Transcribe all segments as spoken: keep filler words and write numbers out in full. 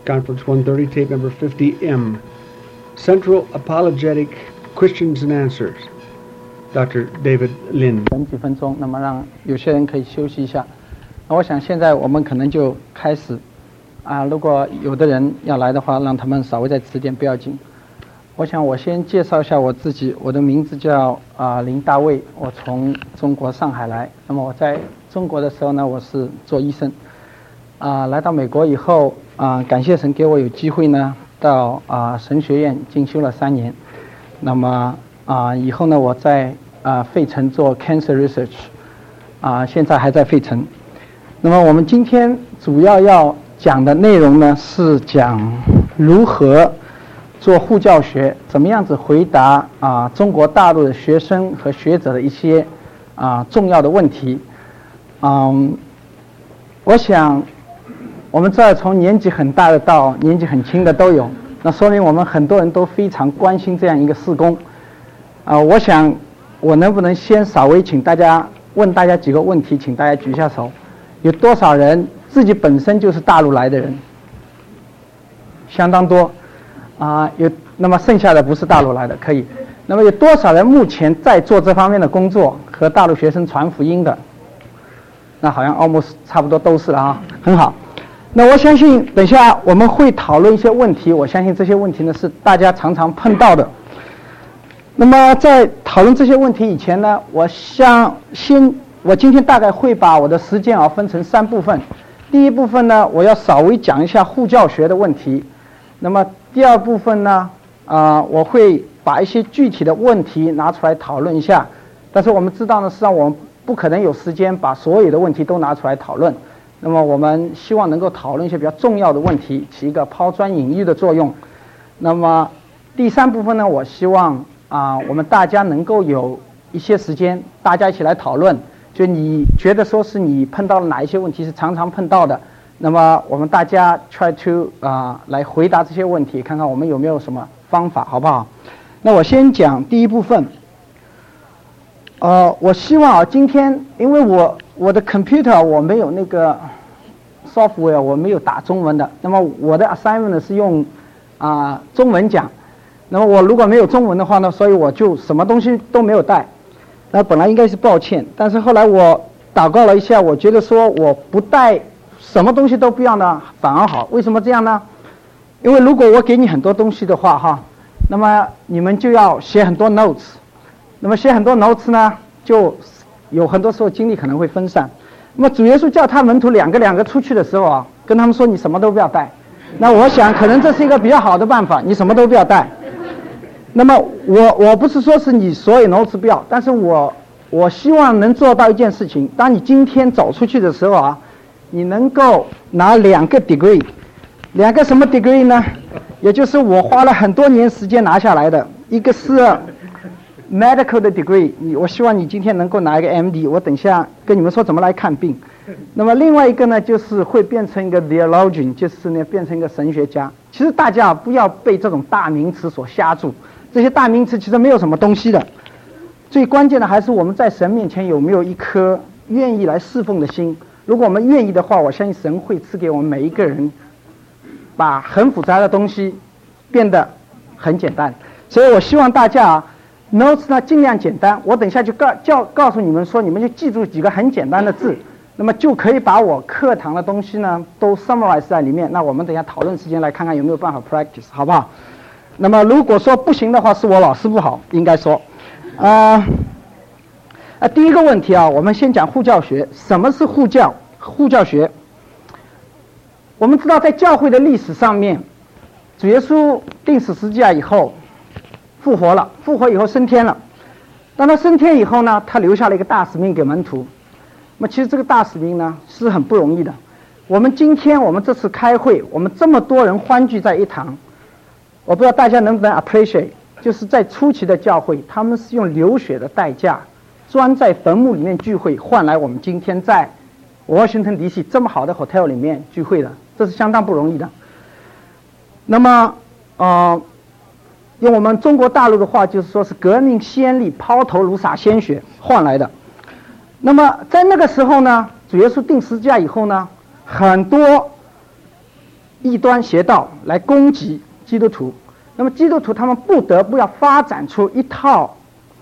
Conference one thirty, tape number fifty M. Central Apologetic Questions and Answers. Doctor David Lin. 等几分钟，那么让有些人可以休息一下。那我想现在我们可能就开始啊，如果有的人要来的话，让他们稍微再迟点，不要紧。我想我先介绍一下我自己，我的名字叫啊林大卫，我从中国上海来。那么我在中国的时候呢，我是做医生，啊，来到美国以后啊，感谢神给我有机会呢，到啊神学院进修了三年。那么啊，以后呢，我在啊费城做 cancer research， 啊，现在还在费城。那么我们今天主要要讲的内容呢，是讲如何做护教学，怎么样子回答啊中国大陆的学生和学者的一些啊重要的问题。嗯，我想我们这儿从年纪很大的到年纪很轻的都有，那说明我们很多人都非常关心这样一个事工。啊，我想我能不能先稍微请大家问大家几个问题，请大家举一下手。有多少人自己本身就是大陆来的人？相当多。啊，有，那么剩下的不是大陆来的，可以。那么有多少人目前在做这方面的工作，和大陆学生传福音的？那好像 almost 差不多都是了啊，很好。那我相信等一下我们会讨论一些问题，我相信这些问题呢是大家常常碰到的。那么在讨论这些问题以前呢，我想先，我今天大概会把我的时间啊分成三部分。第一部分呢，我要稍微讲一下护教学的问题。那么第二部分呢，啊、呃，我会把一些具体的问题拿出来讨论一下。但是我们知道呢，实际上我们不可能有时间把所有的问题都拿出来讨论。那么我们希望能够讨论一些比较重要的问题，起一个抛砖引玉的作用。那么第三部分呢，我希望啊、呃，我们大家能够有一些时间，大家一起来讨论。就你觉得说是你碰到了哪一些问题是常常碰到的？那么我们大家 try to 啊、呃、来回答这些问题，看看我们有没有什么方法，好不好？那我先讲第一部分。呃，我希望啊，今天因为我我的 computer 我没有那个 software， 我没有打中文的。那么我的 assignment 呢是用啊、呃、中文讲。那么我如果没有中文的话呢，所以我就什么东西都没有带。那本来应该是抱歉，但是后来我祷告了一下，我觉得说我不带。什么东西都不要呢，反而好。为什么这样呢？因为如果我给你很多东西的话，哈，那么你们就要写很多 notes。那么写很多 notes 呢，就有很多时候精力可能会分散。那么主耶稣叫他门徒两个两个出去的时候啊，跟他们说你什么都不要带。那我想可能这是一个比较好的办法，你什么都不要带。那么我我不是说是你所有 notes 不要，但是我我希望能做到一件事情，当你今天走出去的时候啊。你能够拿两个 degree， 两个什么 degree 呢？也就是我花了很多年时间拿下来的，一个是 medical 的 degree， 你我希望你今天能够拿一个 M D， 我等下跟你们说怎么来看病。那么另外一个呢，就是会变成一个 theologian， 就是呢变成一个神学家。其实大家不要被这种大名词所吓住，这些大名词其实没有什么东西的。最关键的还是我们在神面前有没有一颗愿意来侍奉的心。如果我们愿意的话，我相信神会赐给我们每一个人，把很复杂的东西变得很简单。所以我希望大家啊 ，notes 呢尽量简单。我等一下就告教告诉你们说，你们就记住几个很简单的字，那么就可以把我课堂的东西呢都 summarize 在里面。那我们等一下讨论时间来看看有没有办法 practice， 好不好？那么如果说不行的话，是我老师不好，应该说，啊、呃。啊，第一个问题啊，我们先讲护教学。什么是护教？护教学，我们知道在教会的历史上面，主耶稣钉死十字架以后，复活了，复活以后升天了。当他升天以后呢，他留下了一个大使命给门徒。那么其实这个大使命呢是很不容易的。我们今天我们这次开会，我们这么多人欢聚在一堂，我不知道大家能不能 appreciate， 就是在初期的教会，他们是用流血的代价。钻在坟墓里面聚会，换来我们今天在 Washington D C 这么好的 hotel 里面聚会的，这是相当不容易的。那么，呃，用我们中国大陆的话，就是说是革命先例，抛头颅洒鲜血换来的。那么在那个时候呢，主耶稣钉十字架以后呢，很多异端邪道来攻击基督徒，那么基督徒他们不得不要发展出一套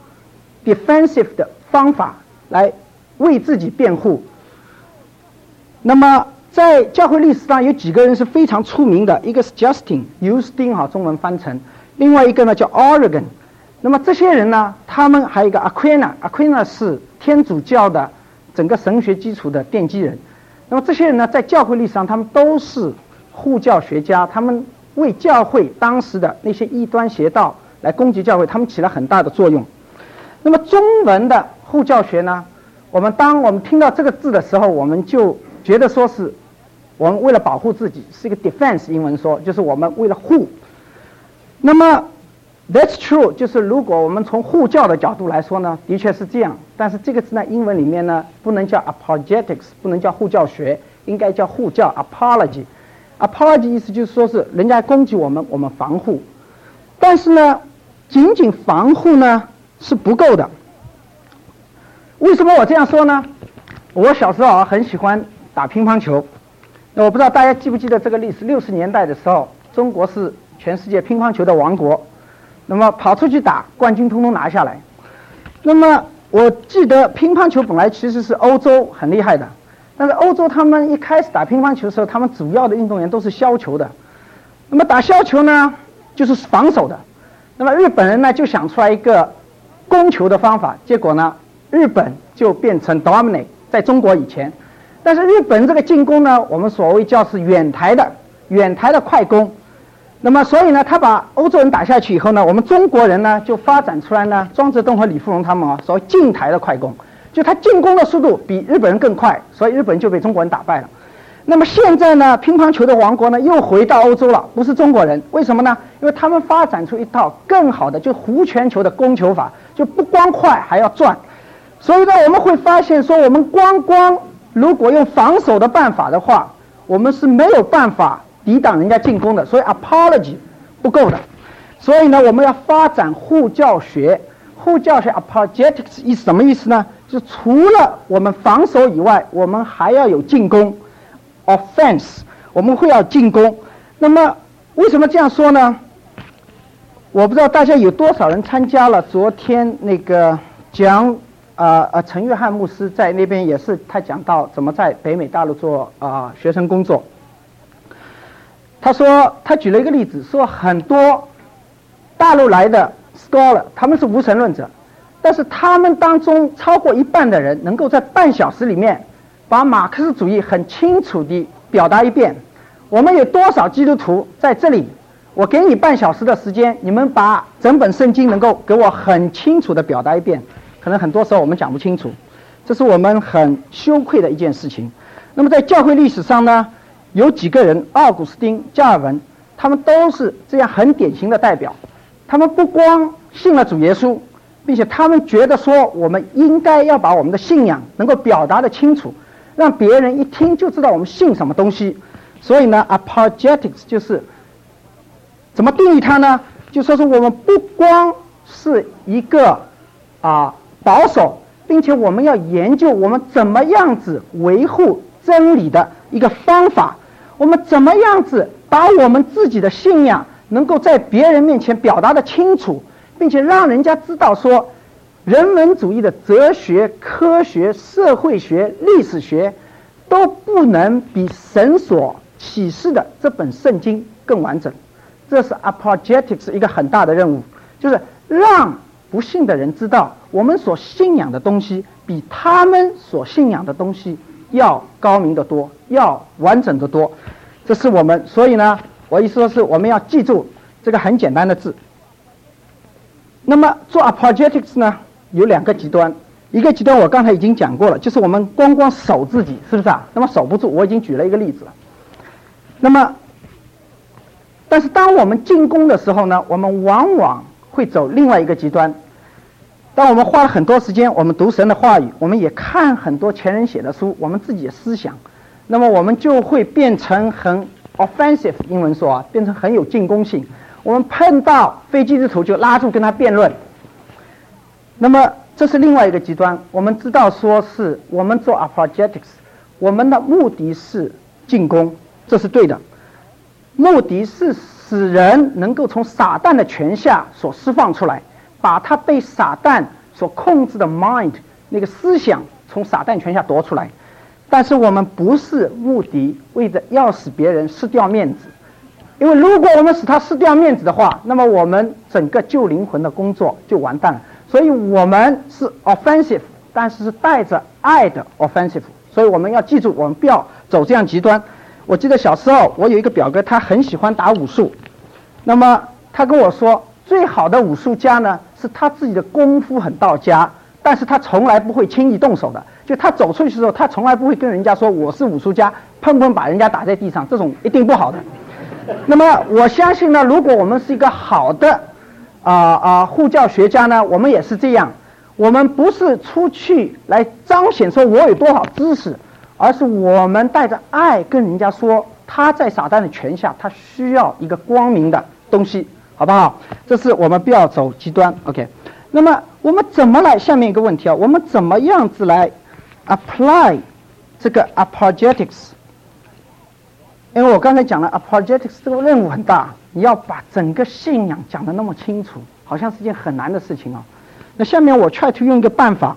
defensive 的方法来为自己辩护。那么在教会历史上有几个人是非常出名的，一个是 Justin 尤斯丁哈，中文翻成，另外一个呢叫 Origen。那么这些人呢，他们还有一个 Aquina，Aquina 是天主教的整个神学基础的奠基人。那么这些人呢，在教会历史上他们都是护教学家，他们为教会当时的那些异端邪道来攻击教会，他们起了很大的作用。那么中文的护教学呢，我们当我们听到这个字的时候，我们就觉得说是我们为了保护自己，是一个 defense， 英文说就是我们为了护。那么 that's true， 就是如果我们从护教的角度来说呢，的确是这样。但是这个字呢，英文里面呢不能叫 apologetics， 不能叫护教学，应该叫护教 apology。apology 意思就是说是人家攻击我们，我们防护。但是呢，仅仅防护呢是不够的。为什么我这样说呢？我小时候啊很喜欢打乒乓球。那我不知道大家记不记得这个历史，六十年代的时候，中国是全世界乒乓球的王国。那么跑出去打，冠军通通拿下来。那么我记得乒乓球本来其实是欧洲很厉害的，但是欧洲他们一开始打乒乓球的时候，他们主要的运动员都是削球的。那么打削球呢，就是防守的。那么日本人呢就想出来一个攻球的方法，结果呢，日本就变成 dominate， 在中国以前。但是日本这个进攻呢，我们所谓叫是远台的远台的快攻。那么所以呢，他把欧洲人打下去以后呢，我们中国人呢就发展出来呢，庄则东和李富荣他们啊，所谓近台的快攻，就他进攻的速度比日本人更快，所以日本人就被中国人打败了。那么现在呢，乒乓球的王国呢又回到欧洲了，不是中国人，为什么呢？因为他们发展出一套更好的，就弧圈球的攻球法，就不光快还要转。所以呢，我们会发现说，我们光光如果用防守的办法的话，我们是没有办法抵挡人家进攻的，所以 apology 不够的。所以呢，我们要发展护教学。护教学 apologetics 意思什么意思呢？就是除了我们防守以外，我们还要有进攻 offense， 我们会要进攻。那么为什么这样说呢？我不知道大家有多少人参加了昨天那个讲呃呃陈约翰牧师在那边也是他讲到怎么在北美大陆做啊、呃、学生工作。他说他举了一个例子，说很多大陆来的 scholar 他们是无神论者，但是他们当中超过一半的人能够在半小时里面把马克思主义很清楚地表达一遍。我们有多少基督徒在这里，我给你半小时的时间，你们把整本圣经能够给我很清楚地表达一遍。可能很多时候我们讲不清楚，这是我们很羞愧的一件事情。那么在教会历史上呢，有几个人，奥古斯丁、加尔文，他们都是这样很典型的代表。他们不光信了主耶稣，并且他们觉得说，我们应该要把我们的信仰能够表达得清楚，让别人一听就知道我们信什么东西。所以呢 apologetics 就是怎么定义它呢？就说是我们不光是一个啊保守，并且我们要研究我们怎么样子维护真理的一个方法，我们怎么样子把我们自己的信仰能够在别人面前表达得清楚，并且让人家知道说，人文主义的哲学、科学、社会学、历史学都不能比神所启示的这本圣经更完整。这是 apologetics 一个很大的任务，就是让不信的人知道我们所信仰的东西比他们所信仰的东西要高明得多，要完整得多。这是我们，所以呢，我意思说是我们要记住这个很简单的字。那么做 apologetics 呢，有两个极端，一个极端我刚才已经讲过了，就是我们光光守自己，是不是啊？那么守不住，我已经举了一个例子了。那么但是当我们进攻的时候呢，我们往往会走另外一个极端。当我们花了很多时间，我们读神的话语，我们也看很多前人写的书，我们自己的思想，那么我们就会变成很 offensive， 英文说啊，变成很有进攻性。我们碰到非基督徒就拉住跟他辩论。那么这是另外一个极端。我们知道说是我们做 apologetics， 我们的目的是进攻，这是对的。 目的是使人能够从撒旦的权下所释放出来，把他被撒旦所控制的 mind 那个思想从撒旦权下夺出来。但是我们不是目的为着要使别人失掉面子，因为如果我们使他失掉面子的话，那么我们整个救灵魂的工作就完蛋了。所以我们是 offensive， 但是是带着爱的 offensive。所以我们要记住，我们不要走这样极端。我记得小时候我有一个表哥，他很喜欢打武术，那么他跟我说，最好的武术家呢是他自己的功夫很到家，但是他从来不会轻易动手的。就他走出去的时候，他从来不会跟人家说我是武术家，砰砰把人家打在地上，这种一定不好的。那么我相信呢，如果我们是一个好的啊啊护教学家呢，我们也是这样。我们不是出去来彰显说我有多少知识，而是我们带着爱跟人家说，他在撒旦的权下，他需要一个光明的东西，好不好？这是我们不要走极端 ，OK。那么我们怎么来？下面一个问题啊，我们怎么样子来 apply 这个 apologetics？ 因为我刚才讲了 apologetics 这个任务很大，你要把整个信仰讲得那么清楚，好像是件很难的事情啊。那下面我 try to 用一个办法，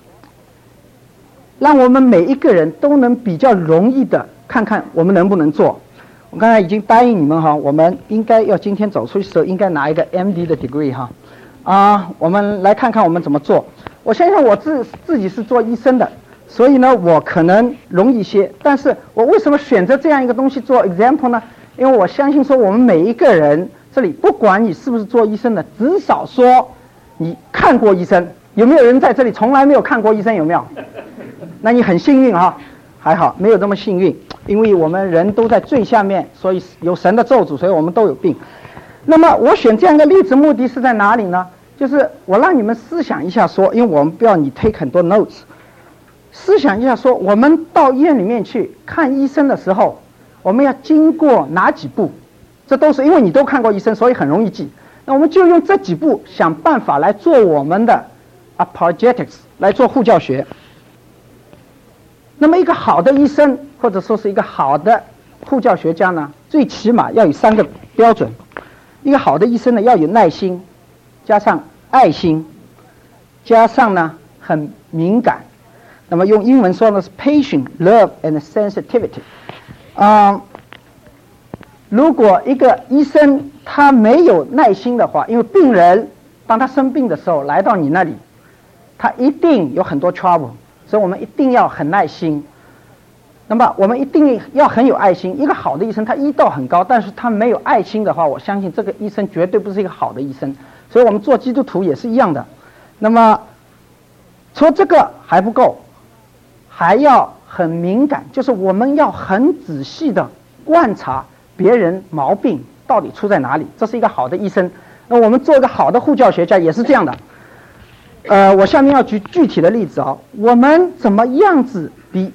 让我们每一个人都能比较容易的看看我们能不能做。我刚才已经答应你们哈，我们应该要今天走出去的时候应该拿一个 M D 的 degree 哈。啊，我们来看看我们怎么做。我相信我自自己是做医生的，所以呢，我可能容易些。但是我为什么选择这样一个东西做 example 呢？因为我相信说我们每一个人这里，不管你是不是做医生的，至少说你看过医生。有没有人在这里从来没有看过医生？有没有？那你很幸运哈，还好没有这么幸运，因为我们人都在最下面，所以有神的咒诅，所以我们都有病。那么我选这样一个例子目的是在哪里呢？就是我让你们思想一下说，因为我们不要你 take 很多 notes， 思想一下说，我们到医院里面去看医生的时候，我们要经过哪几步？这都是因为你都看过医生，所以很容易记。那我们就用这几步想办法来做我们的 apologetics， 来做护教学。那么一个好的医生或者说是一个好的护教学家呢，最起码要有三个标准。一个好的医生呢，要有耐心，加上爱心，加上呢很敏感。那么用英文说呢是 patient, love and sensitivity。啊、呃，如果一个医生他没有耐心的话，因为病人当他生病的时候来到你那里，他一定有很多 trouble， 所以我们一定要很耐心。那么我们一定要很有爱心。一个好的医生他医道很高，但是他没有爱心的话，我相信这个医生绝对不是一个好的医生。所以我们做基督徒也是一样的。那么除了这个还不够，还要很敏感，就是我们要很仔细的观察别人毛病到底出在哪里，这是一个好的医生。那我们做一个好的护教学家也是这样的。呃，我下面要举具体的例子啊，我们怎么样子比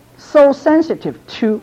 So sensitive to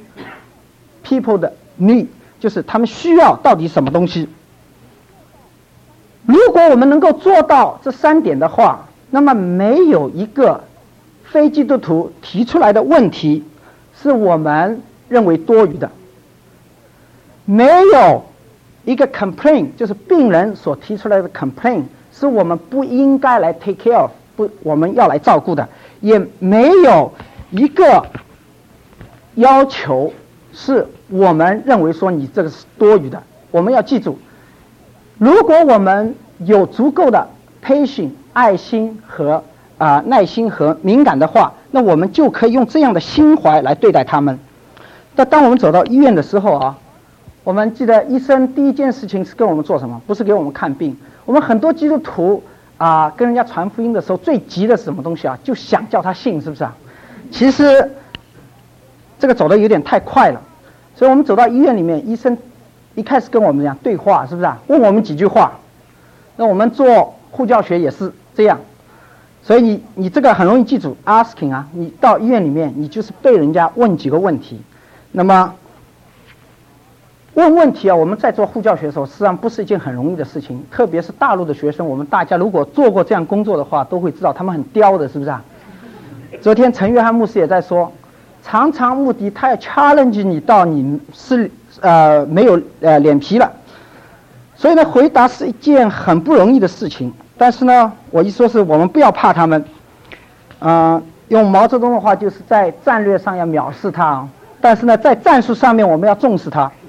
people 的 need， 就是他们需要到底什么东西。如果我们能够做到这三点的话，那么没有一个非基督徒提出来的问题是我们认为多余的，没有一个 complaint 就是病人所提出来的 complaint 是我们不应该来 take care of， 不我们要来照顾的，也没有一个要求是我们认为说你这个是多余的。我们要记住，如果我们有足够的 patience 爱心和啊、呃、耐心和敏感的话，那我们就可以用这样的心怀来对待他们。那当我们走到医院的时候啊，我们记得医生第一件事情是跟我们做什么？不是给我们看病。我们很多基督徒啊、呃、跟人家传福音的时候最急的是什么东西啊？就想叫他信，是不是啊？其实这个走的有点太快了，所以我们走到医院里面，医生一开始跟我们讲对话，是不是啊？问我们几句话。那我们做护教学也是这样，所以你你这个很容易记住 asking 啊，你到医院里面，你就是被人家问几个问题。那么问问题啊，我们在做护教学的时候，实际上不是一件很容易的事情，特别是大陆的学生，我们大家如果做过这样工作的话，都会知道他们很刁的，是不是啊？昨天陈约翰牧师也在说，常常目的他要 challenge 你到你是呃没有呃脸皮了。所以呢，回答是一件很不容易的事情。但是呢，我一说是我们不要怕他们，啊、呃，用毛泽东的话就是在战略上要藐视他，但是呢，在战术上面我们要重视他。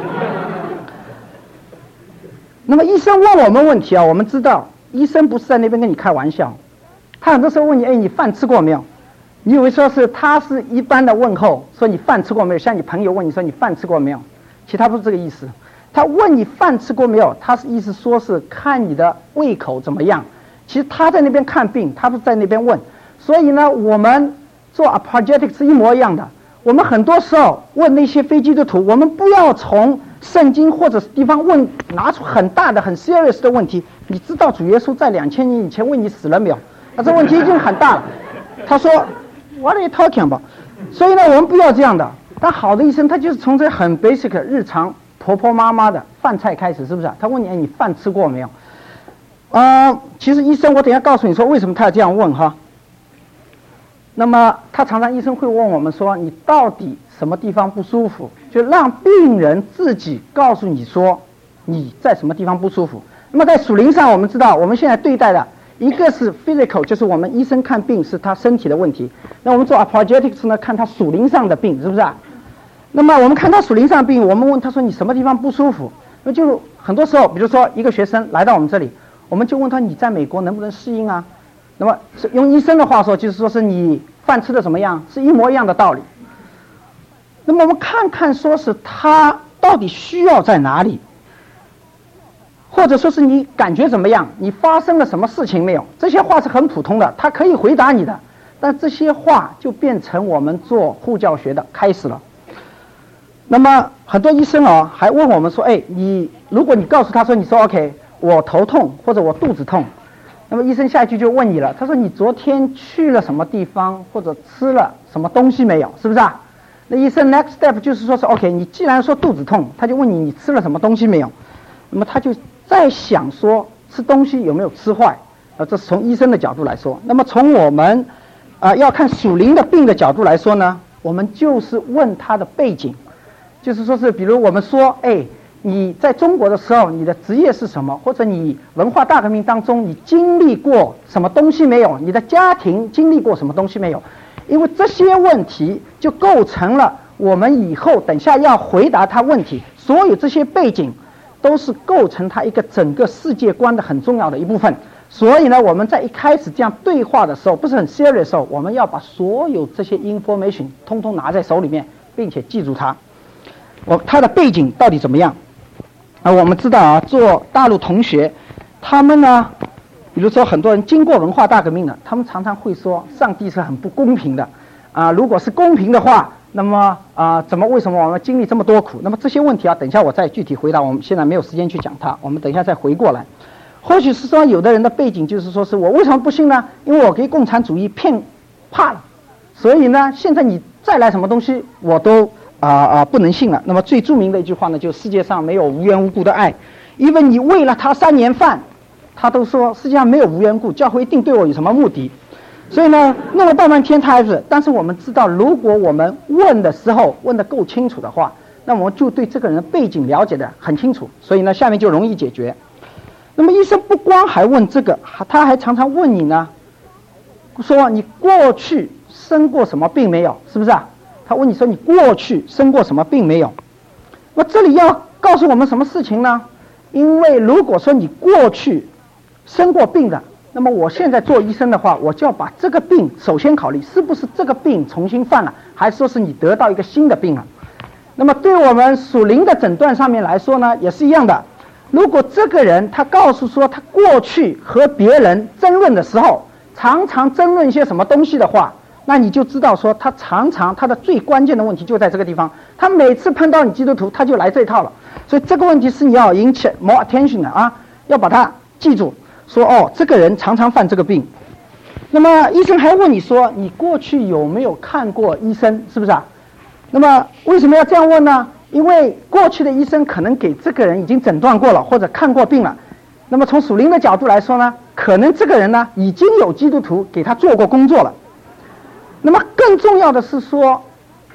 那么医生问我们问题啊，我们知道医生不是在那边跟你开玩笑，他很多时候问你，哎，你饭吃过没有？你以为说是他是一般的问候，说你饭吃过没有？像你朋友问你说你饭吃过没有？其实他不是这个意思。他问你饭吃过没有，他是意思说是看你的胃口怎么样。其实他在那边看病，他不是在那边问。所以呢，我们做 apologetic 是一模一样的。我们很多时候问那些非基督徒，我们不要从圣经或者是地方问，拿出很大的、很 serious 的问题。你知道主耶稣在两千年以前为你死了没有？那这问题已经很大了。他说 What are you talking about？ 所以呢，我们不要这样的。但好的医生，他就是从这很 basic 日常。婆婆妈妈的饭菜开始，是不是、啊？他问你，哎，你饭吃过没有？啊、呃，其实医生，我等一下告诉你说为什么他要这样问哈。那么他常常医生会问我们说，你到底什么地方不舒服？就让病人自己告诉你说你在什么地方不舒服。那么在属灵上，我们知道我们现在对待的一个是 physical， 就是我们医生看病是他身体的问题。那我们做 apologetics 呢，看他属灵上的病，是不是、啊？那么我们看他属灵上病，我们问他说你什么地方不舒服？那就很多时候，比如说一个学生来到我们这里，我们就问他你在美国能不能适应啊？那么用医生的话说，就是说是你饭吃的怎么样，是一模一样的道理。那么我们看看说是他到底需要在哪里，或者说是你感觉怎么样，你发生了什么事情没有？这些话是很普通的，他可以回答你的，但这些话就变成我们做护教学的开始了。那么很多医生哦还问我们说，哎，你如果你告诉他说，你说 OK， 我头痛或者我肚子痛，那么医生下一句就问你了，他说你昨天去了什么地方或者吃了什么东西没有，是不是啊？那医生 next step 就是说是 OK， 你既然说肚子痛，他就问你你吃了什么东西没有，那么他就在想说吃东西有没有吃坏，啊，这是从医生的角度来说。那么从我们啊、呃、要看属灵的病的角度来说呢，我们就是问他的背景。就是说是，比如我们说，哎，你在中国的时候，你的职业是什么？或者你文化大革命当中，你经历过什么东西没有？你的家庭经历过什么东西没有？因为这些问题就构成了我们以后等下要回答他问题，所有这些背景都是构成他一个整个世界观的很重要的一部分。所以呢，我们在一开始这样对话的时候，不是很 serious 的时候，我们要把所有这些 information 通通拿在手里面，并且记住它。我他的背景到底怎么样？啊，我们知道啊，做大陆同学，他们呢，比如说很多人经过文化大革命的，他们常常会说上帝是很不公平的，啊，如果是公平的话，那么啊，怎么为什么我们经历这么多苦？那么这些问题啊，等一下我再具体回答，我们现在没有时间去讲它，我们等一下再回过来。或许是说有的人的背景就是说是我为什么不信呢？因为我给共产主义骗怕了，所以呢，现在你再来什么东西我都。啊、呃、啊！不能信了。那么最著名的一句话呢，就是世界上没有无缘无故的爱，因为你喂了他三年饭，他都说世界上没有无缘故，教会一定对我有什么目的。所以呢，弄了大半天他还是。但是我们知道，如果我们问的时候问得够清楚的话，那我们就对这个人的背景了解得很清楚。所以呢，下面就容易解决。那么医生不光还问这个，他还常常问你呢，说你过去生过什么病没有？是不是啊？他问你说你过去生过什么病没有？那这里要告诉我们什么事情呢？因为如果说你过去生过病的，那么我现在做医生的话，我就要把这个病首先考虑是不是这个病重新犯了，还是说是你得到一个新的病了。那么对我们属灵的诊断上面来说呢，也是一样的。如果这个人他告诉说他过去和别人争论的时候，常常争论一些什么东西的话，那你就知道说他常常他的最关键的问题就在这个地方，他每次碰到你基督徒他就来这一套了。所以这个问题是你要引起 more attention 的啊，要把它记住，说哦这个人常常犯这个病。那么医生还问你说你过去有没有看过医生，是不是啊？那么为什么要这样问呢？因为过去的医生可能给这个人已经诊断过了或者看过病了，那么从属灵的角度来说呢，可能这个人呢已经有基督徒给他做过工作了。那么更重要的是说，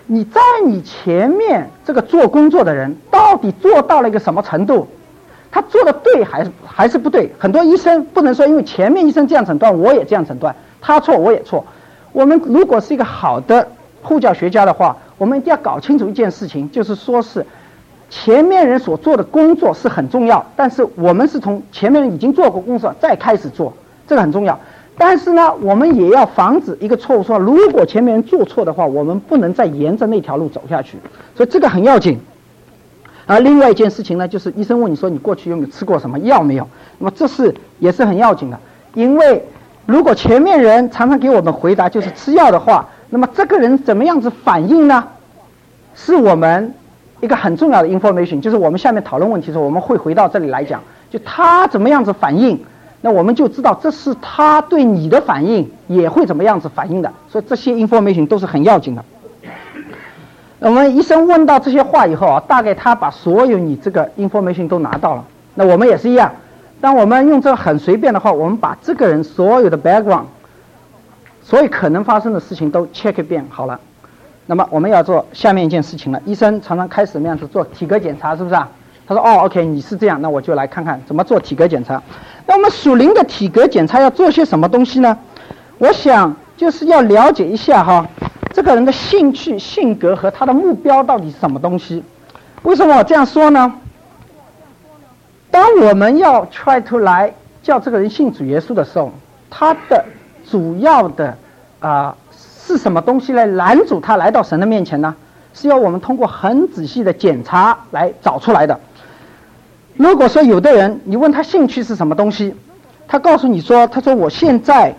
你在你前面这个做工作的人到底做到了一个什么程度？他做的对还是还是不对？很多医生不能说因为前面医生这样诊断，我也这样诊断，他错我也错。我们如果是一个好的护教学家的话，我们一定要搞清楚一件事情，就是说是前面人所做的工作是很重要，但是我们是从前面人已经做过工作再开始做，这个很重要。但是呢，我们也要防止一个错误，说如果前面人做错的话，我们不能再沿着那条路走下去，所以这个很要紧。而另外一件事情呢，就是医生问你说你过去有没有吃过什么药没有，那么这是也是很要紧的，因为如果前面人常常给我们回答就是吃药的话，那么这个人怎么样子反应呢？是我们一个很重要的 information， 就是我们下面讨论问题的时候，我们会回到这里来讲，就他怎么样子反应，那我们就知道这是他对你的反应也会怎么样子反应的，所以这些 information 都是很要紧的。我们医生问到这些话以后啊，大概他把所有你这个 information 都拿到了，那我们也是一样。当我们用这个很随便的话，我们把这个人所有的 background， 所有可能发生的事情都 check 一遍好了。那么我们要做下面一件事情了，医生常常开始什么样子做体格检查，是不是啊？他说哦 OK 你是这样，那我就来看看怎么做体格检查。那我们属灵的体格检查要做些什么东西呢？我想就是要了解一下哈，这个人的兴趣、性格和他的目标到底是什么东西。为什么我这样说呢？当我们要 try to 来叫这个人信主耶稣的时候，他的主要的啊、呃、是什么东西来拦阻他来到神的面前呢？是要我们通过很仔细的检查来找出来的。如果说有的人你问他兴趣是什么东西，他告诉你说，他说我现在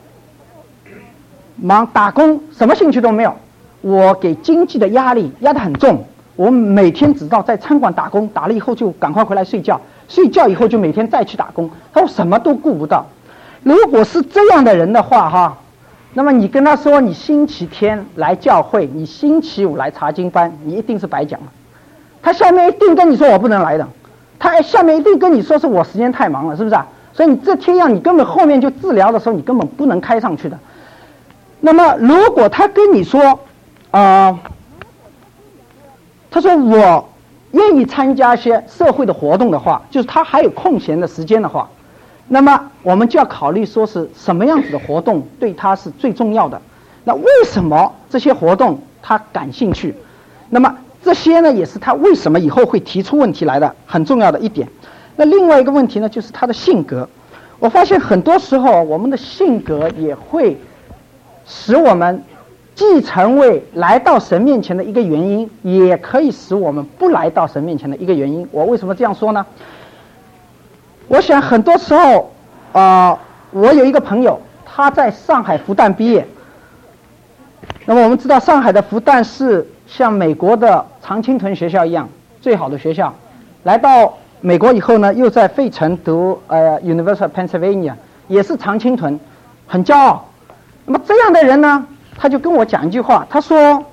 忙打工，什么兴趣都没有，我给经济的压力压得很重，我每天只知道在餐馆打工，打了以后就赶快回来睡觉，睡觉以后就每天再去打工，他说什么都顾不到。如果是这样的人的话哈，那么你跟他说你星期天来教会，你星期五来查经班，你一定是白讲了。他下面一定跟你说我不能来的，他下面一定跟你说是我时间太忙了，是不是啊？所以你这天样你根本后面就治疗的时候你根本不能开上去的。那么如果他跟你说呃他说我愿意参加一些社会的活动的话，就是他还有空闲的时间的话，那么我们就要考虑说是什么样子的活动对他是最重要的，那为什么这些活动他感兴趣，那么这些呢也是他为什么以后会提出问题来的很重要的一点。那另外一个问题呢，就是他的性格。我发现很多时候我们的性格也会使我们既成为来到神面前的一个原因，也可以使我们不来到神面前的一个原因。我为什么这样说呢？我想很多时候呃，我有一个朋友他在上海复旦毕业，那么我们知道上海的复旦是像美国的常青藤学校一样最好的学校，来到美国以后呢又在费城读呃 University of Pennsylvania， 也是常青藤，很骄傲。那么这样的人呢，他就跟我讲一句话，他说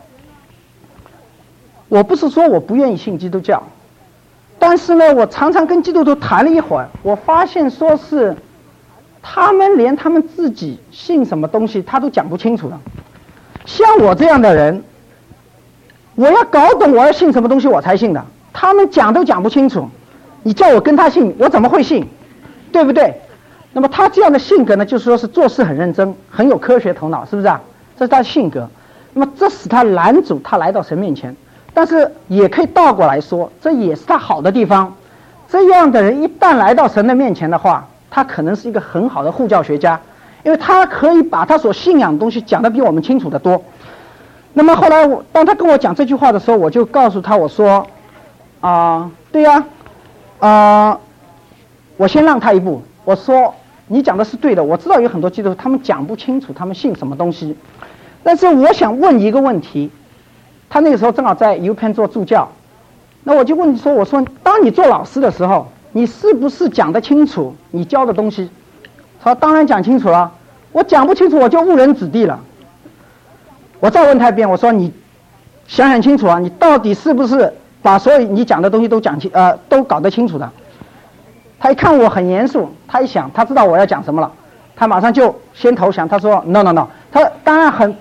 我不是说我不愿意信基督教，但是呢我常常跟基督徒谈了一会儿，我发现说是他们连他们自己信什么东西他都讲不清楚了。像我这样的人，我要搞懂我要信什么东西我才信的，他们讲都讲不清楚，你叫我跟他信我怎么会信，对不对？那么他这样的性格呢，就是说是做事很认真，很有科学头脑，是不是啊？这是他的性格。那么这使他拦阻他来到神面前，但是也可以倒过来说，这也是他好的地方。这样的人一旦来到神的面前的话，他可能是一个很好的护教学家，因为他可以把他所信仰的东西讲得比我们清楚得多。那么后来我当他跟我讲这句话的时候，我就告诉他，我说啊、呃，对呀、啊，啊、呃，我先让他一步。我说你讲的是对的，我知道有很多基督徒他们讲不清楚他们信什么东西，但是我想问一个问题。他那个时候正好在 U Penn 做助教，那我就问你说，我说当你做老师的时候，你是不是讲得清楚你教的东西？他说当然讲清楚了，我讲不清楚我就误人子弟了。我再问他一遍，我说你想想清楚啊，你到底是不是把所有你讲的东西都讲清呃都搞得清楚的？他一看我很严肃，他一想他知道我要讲什么了，他马上就先投降，他说 no no no， 他当然很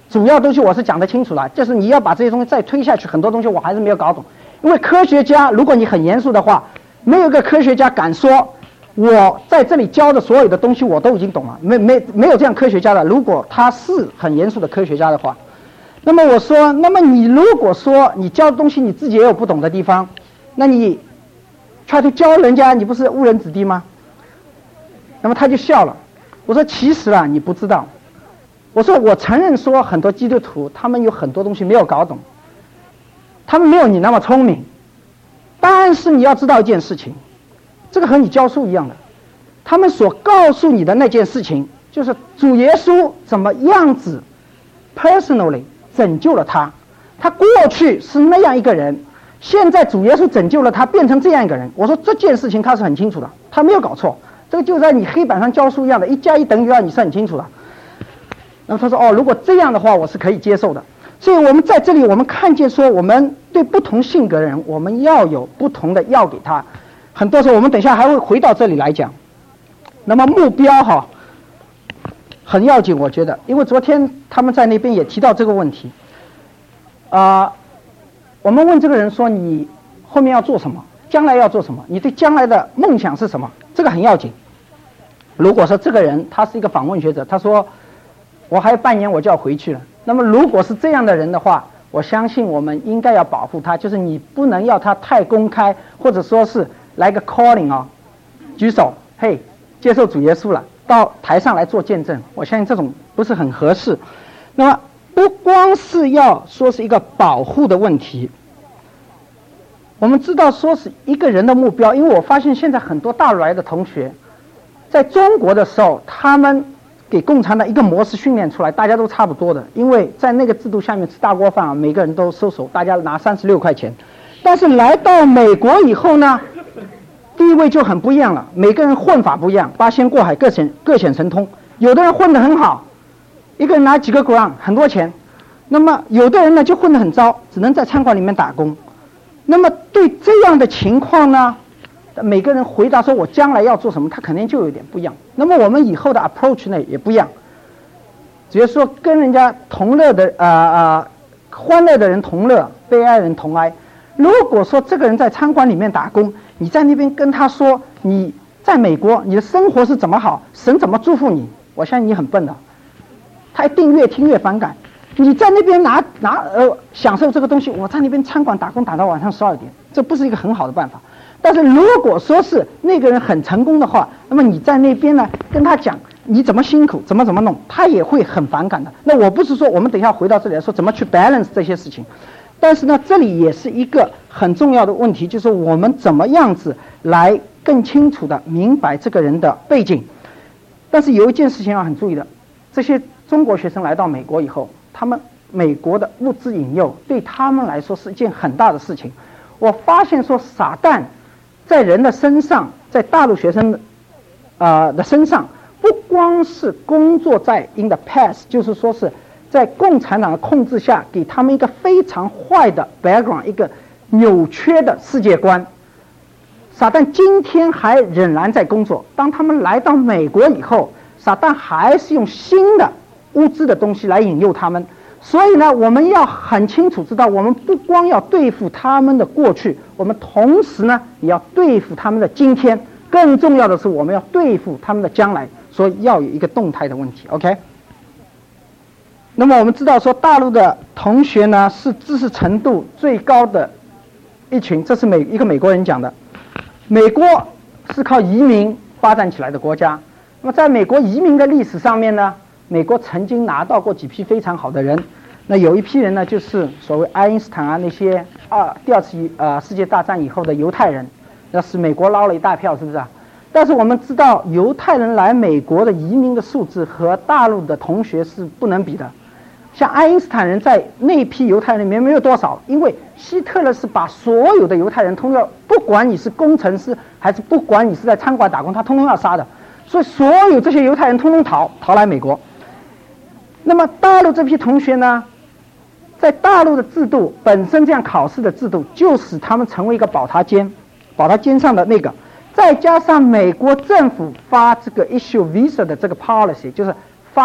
主要东西我是讲得清楚了，就是你要把这些东西再推下去，很多东西我还是没有搞懂。因为科学家，如果你很严肃的话，没有一个科学家敢说我在这里教的所有的东西我都已经懂了，没没没有这样科学家的。如果他是很严肃的科学家的话，那么我说，那么你如果说你教的东西你自己也有不懂的地方，那你 try to 教人家，你不是误人子弟吗？那么他就笑了。我说其实啊，你不知道。我说我承认说很多基督徒他们有很多东西没有搞懂，他们没有你那么聪明，但是你要知道一件事情，这个和你教书一样的，他们所告诉你的那件事情，就是主耶稣怎么样子 personally 拯救了他，他过去是那样一个人，现在主耶稣拯救了他，变成这样一个人。我说这件事情他是很清楚的，他没有搞错，这个就在你黑板上教书一样的，一加一等于二，你是很清楚的。然后他说哦，如果这样的话我是可以接受的。所以我们在这里我们看见说，我们对不同性格的人我们要有不同的药给他。很多时候我们等一下还会回到这里来讲。那么目标哈很要紧，我觉得，因为昨天他们在那边也提到这个问题啊、呃。我们问这个人说你后面要做什么，将来要做什么，你对将来的梦想是什么，这个很要紧。如果说这个人他是一个访问学者，他说我还有半年我就要回去了，那么如果是这样的人的话，我相信我们应该要保护他，就是你不能要他太公开，或者说是来个 calling 啊、哦，举手，嘿，接受主耶稣了，到台上来做见证，我相信这种不是很合适。那么不光是要说是一个保护的问题，我们知道说是一个人的目标，因为我发现现在很多大陆来的同学在中国的时候，他们给共产党一个模式训练出来，大家都差不多的，因为在那个制度下面吃大锅饭啊，每个人都收手，大家拿三十六块钱。但是来到美国以后呢，地位就很不一样了，每个人混法不一样，八仙过海各显各显神通。有的人混得很好，一个人拿几个 grand 很多钱，那么有的人呢就混得很糟，只能在餐馆里面打工。那么对这样的情况呢，每个人回答说我将来要做什么，他肯定就有点不一样。那么我们以后的 approach 呢也不一样，只是说跟人家同乐的啊啊、呃、欢乐的人同乐，悲哀人同哀。如果说这个人在餐馆里面打工，你在那边跟他说你在美国你的生活是怎么好，神怎么祝福你，我相信你很笨的，他一定越听越反感。你在那边拿拿呃享受这个东西，我在那边餐馆打工打到晚上十二点，这不是一个很好的办法。但是如果说是那个人很成功的话，那么你在那边呢跟他讲你怎么辛苦怎么怎么弄，他也会很反感的。那我不是说我们等一下回到这里来说怎么去 balance 这些事情，但是呢这里也是一个很重要的问题，就是我们怎么样子来更清楚的明白这个人的背景。但是有一件事情要很注意的，这些中国学生来到美国以后，他们美国的物质引诱对他们来说是一件很大的事情。我发现说撒旦在人的身上，在大陆学生呃的身上，不光是工作在 in the past， 就是说是在共产党的控制下给他们一个非常坏的 background， 一个扭曲的世界观。撒旦今天还仍然在工作，当他们来到美国以后，撒旦还是用新的物质的东西来引诱他们。所以呢我们要很清楚知道，我们不光要对付他们的过去，我们同时呢也要对付他们的今天，更重要的是我们要对付他们的将来，所以要有一个动态的问题。 OK， 那么我们知道说大陆的同学呢是知识程度最高的一群，这是美一个美国人讲的。美国是靠移民发展起来的国家，那么在美国移民的历史上面呢，美国曾经拿到过几批非常好的人，那有一批人呢就是所谓爱因斯坦啊那些二第二次呃世界大战以后的犹太人，那是美国捞了一大票，是不是啊？但是我们知道犹太人来美国的移民的数字和大陆的同学是不能比的。像爱因斯坦人在那批犹太人里面没有多少，因为希特勒是把所有的犹太人通通，不管你是工程师还是不管你是在餐馆打工，他通通要杀的，所以所有这些犹太人通通逃逃来美国。那么大陆这批同学呢，在大陆的制度本身，这样考试的制度就使他们成为一个保他监，保他监上的那个，再加上美国政府发这个 issue visa 的这个 policy， 就是发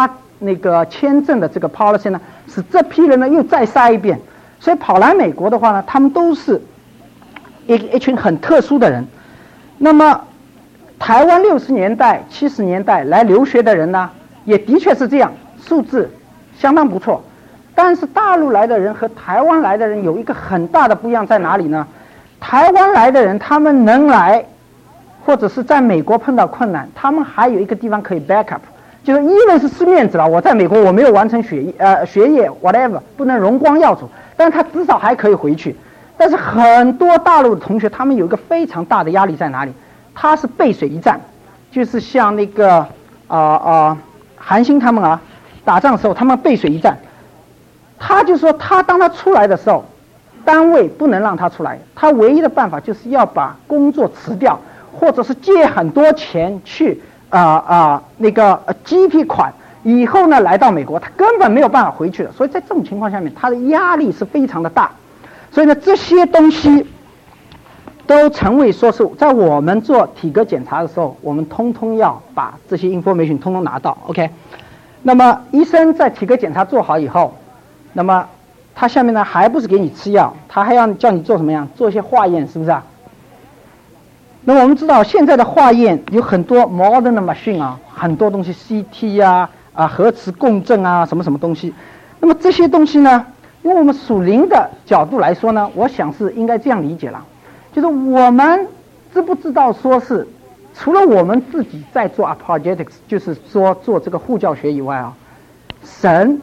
那个签证的这个 policy 呢，使这批人呢又再杀一遍。所以跑来美国的话呢，他们都是一一群很特殊的人。那么台湾六十年代、七十年代来留学的人呢，也的确是这样，数字相当不错。但是大陆来的人和台湾来的人有一个很大的不一样在哪里呢？台湾来的人他们能来，或者是在美国碰到困难，他们还有一个地方可以 back up， 就是因为是失面子了，我在美国我没有完成学业呃学业 whatever 不能荣光耀祖，但是他至少还可以回去。但是很多大陆的同学他们有一个非常大的压力在哪里？他是背水一战，就是像那个啊啊、呃呃、韩星他们啊打仗的时候他们背水一战。他就说他当他出来的时候，单位不能让他出来，他唯一的办法就是要把工作辞掉，或者是借很多钱去啊啊、呃呃、那个积批款，以后呢来到美国他根本没有办法回去了。所以在这种情况下面，他的压力是非常的大。所以呢这些东西都成为说是在我们做体格检查的时候，我们通通要把这些 information 通通拿到 OK。 那么医生在体格检查做好以后，那么他下面呢还不是给你吃药，他还要叫你做什么样，做一些化验，是不是啊？那么我们知道现在的化验有很多 modern 的 machine 啊，很多东西 C T 啊啊核磁共振啊什么什么东西。那么这些东西呢，用我们属灵的角度来说呢，我想是应该这样理解了，就是我们知不知道说是除了我们自己在做 apologetics， 就是说做这个护教学以外啊，神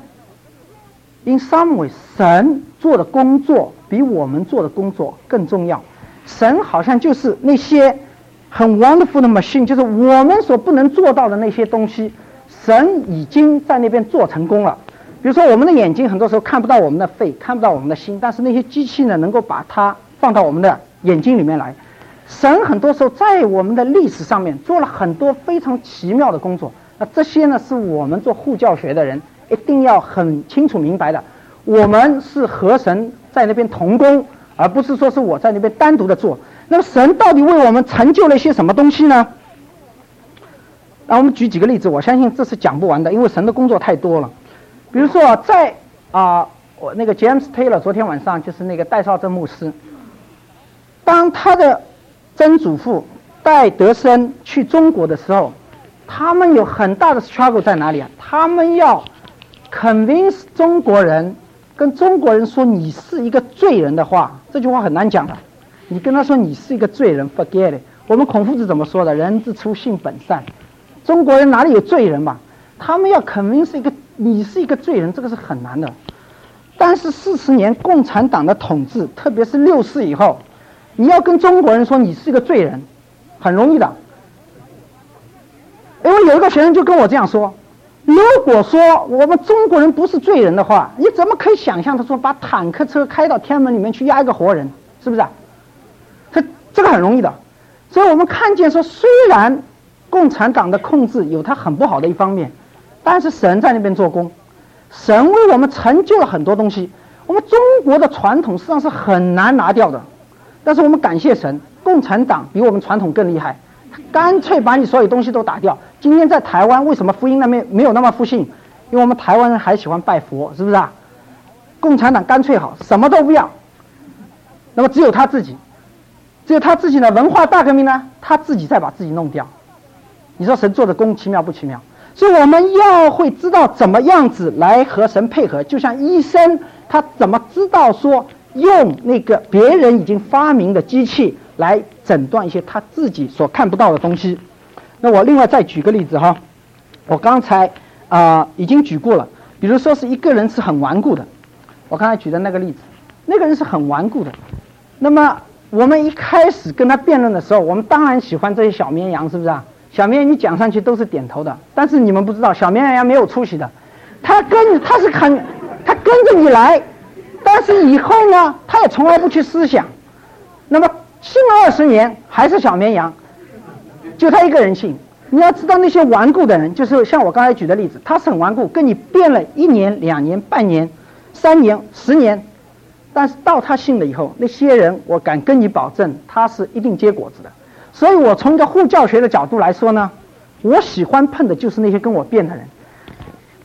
in some way 神做的工作比我们做的工作更重要。神好像就是那些很 wonderful 的 machine， 就是我们所不能做到的那些东西，神已经在那边做成功了。比如说我们的眼睛很多时候看不到我们的肺，看不到我们的心，但是那些机器呢能够把它放到我们的眼睛里面来。神很多时候在我们的历史上面做了很多非常奇妙的工作，那这些呢是我们做护教学的人一定要很清楚明白的。我们是和神在那边同工，而不是说是我在那边单独的做。那么神到底为我们成就了一些什么东西呢？那我们举几个例子，我相信这是讲不完的，因为神的工作太多了。比如说在啊、呃，我那个 James Taylor 昨天晚上就是那个戴绍珍牧师，当他的曾祖父戴德生去中国的时候，他们有很大的 struggle 在哪里啊？他们要 convince 中国人，跟中国人说你是一个罪人的话，这句话很难讲的。你跟他说你是一个罪人 ，forget it。我们孔夫子怎么说的？人之初性本善。中国人哪里有罪人嘛？他们要 convince 一个你是一个罪人，这个是很难的。但是四十年共产党的统治，特别是六四以后，你要跟中国人说你是一个罪人，很容易的。因为有一个学生就跟我这样说，如果说我们中国人不是罪人的话，你怎么可以想象他说把坦克车开到天安门里面去压一个活人，是不是啊？这这个很容易的。所以我们看见说，虽然共产党的控制有它很不好的一方面，但是神在那边做工，神为我们成就了很多东西。我们中国的传统实际上是很难拿掉的，但是我们感谢神，共产党比我们传统更厉害，他干脆把你所有东西都打掉。今天在台湾为什么福音那边没有那么复兴？因为我们台湾人还喜欢拜佛，是不是啊？共产党干脆好，什么都不要，那么只有他自己，只有他自己呢，文化大革命呢，他自己再把自己弄掉。你说神做的工奇妙不奇妙？所以我们要会知道怎么样子来和神配合，就像医生他怎么知道说用那个别人已经发明的机器来诊断一些他自己所看不到的东西。那我另外再举个例子哈，我刚才啊、呃、已经举过了，比如说是一个人是很顽固的，我刚才举的那个例子，那个人是很顽固的。那么我们一开始跟他辩论的时候，我们当然喜欢这些小绵羊，是不是啊？小绵羊你讲上去都是点头的，但是你们不知道，小绵羊没有出息的，他跟他是很他跟着你来，但是以后呢，他也从来不去思想。那么信了二十年还是小绵羊，就他一个人信。你要知道那些顽固的人，就是像我刚才举的例子，他是很顽固，跟你辩了一年、两年、半年、三年、十年，但是到他信了以后，那些人我敢跟你保证，他是一定结果子的。所以我从一个护教学的角度来说呢，我喜欢碰的就是那些跟我辩的人。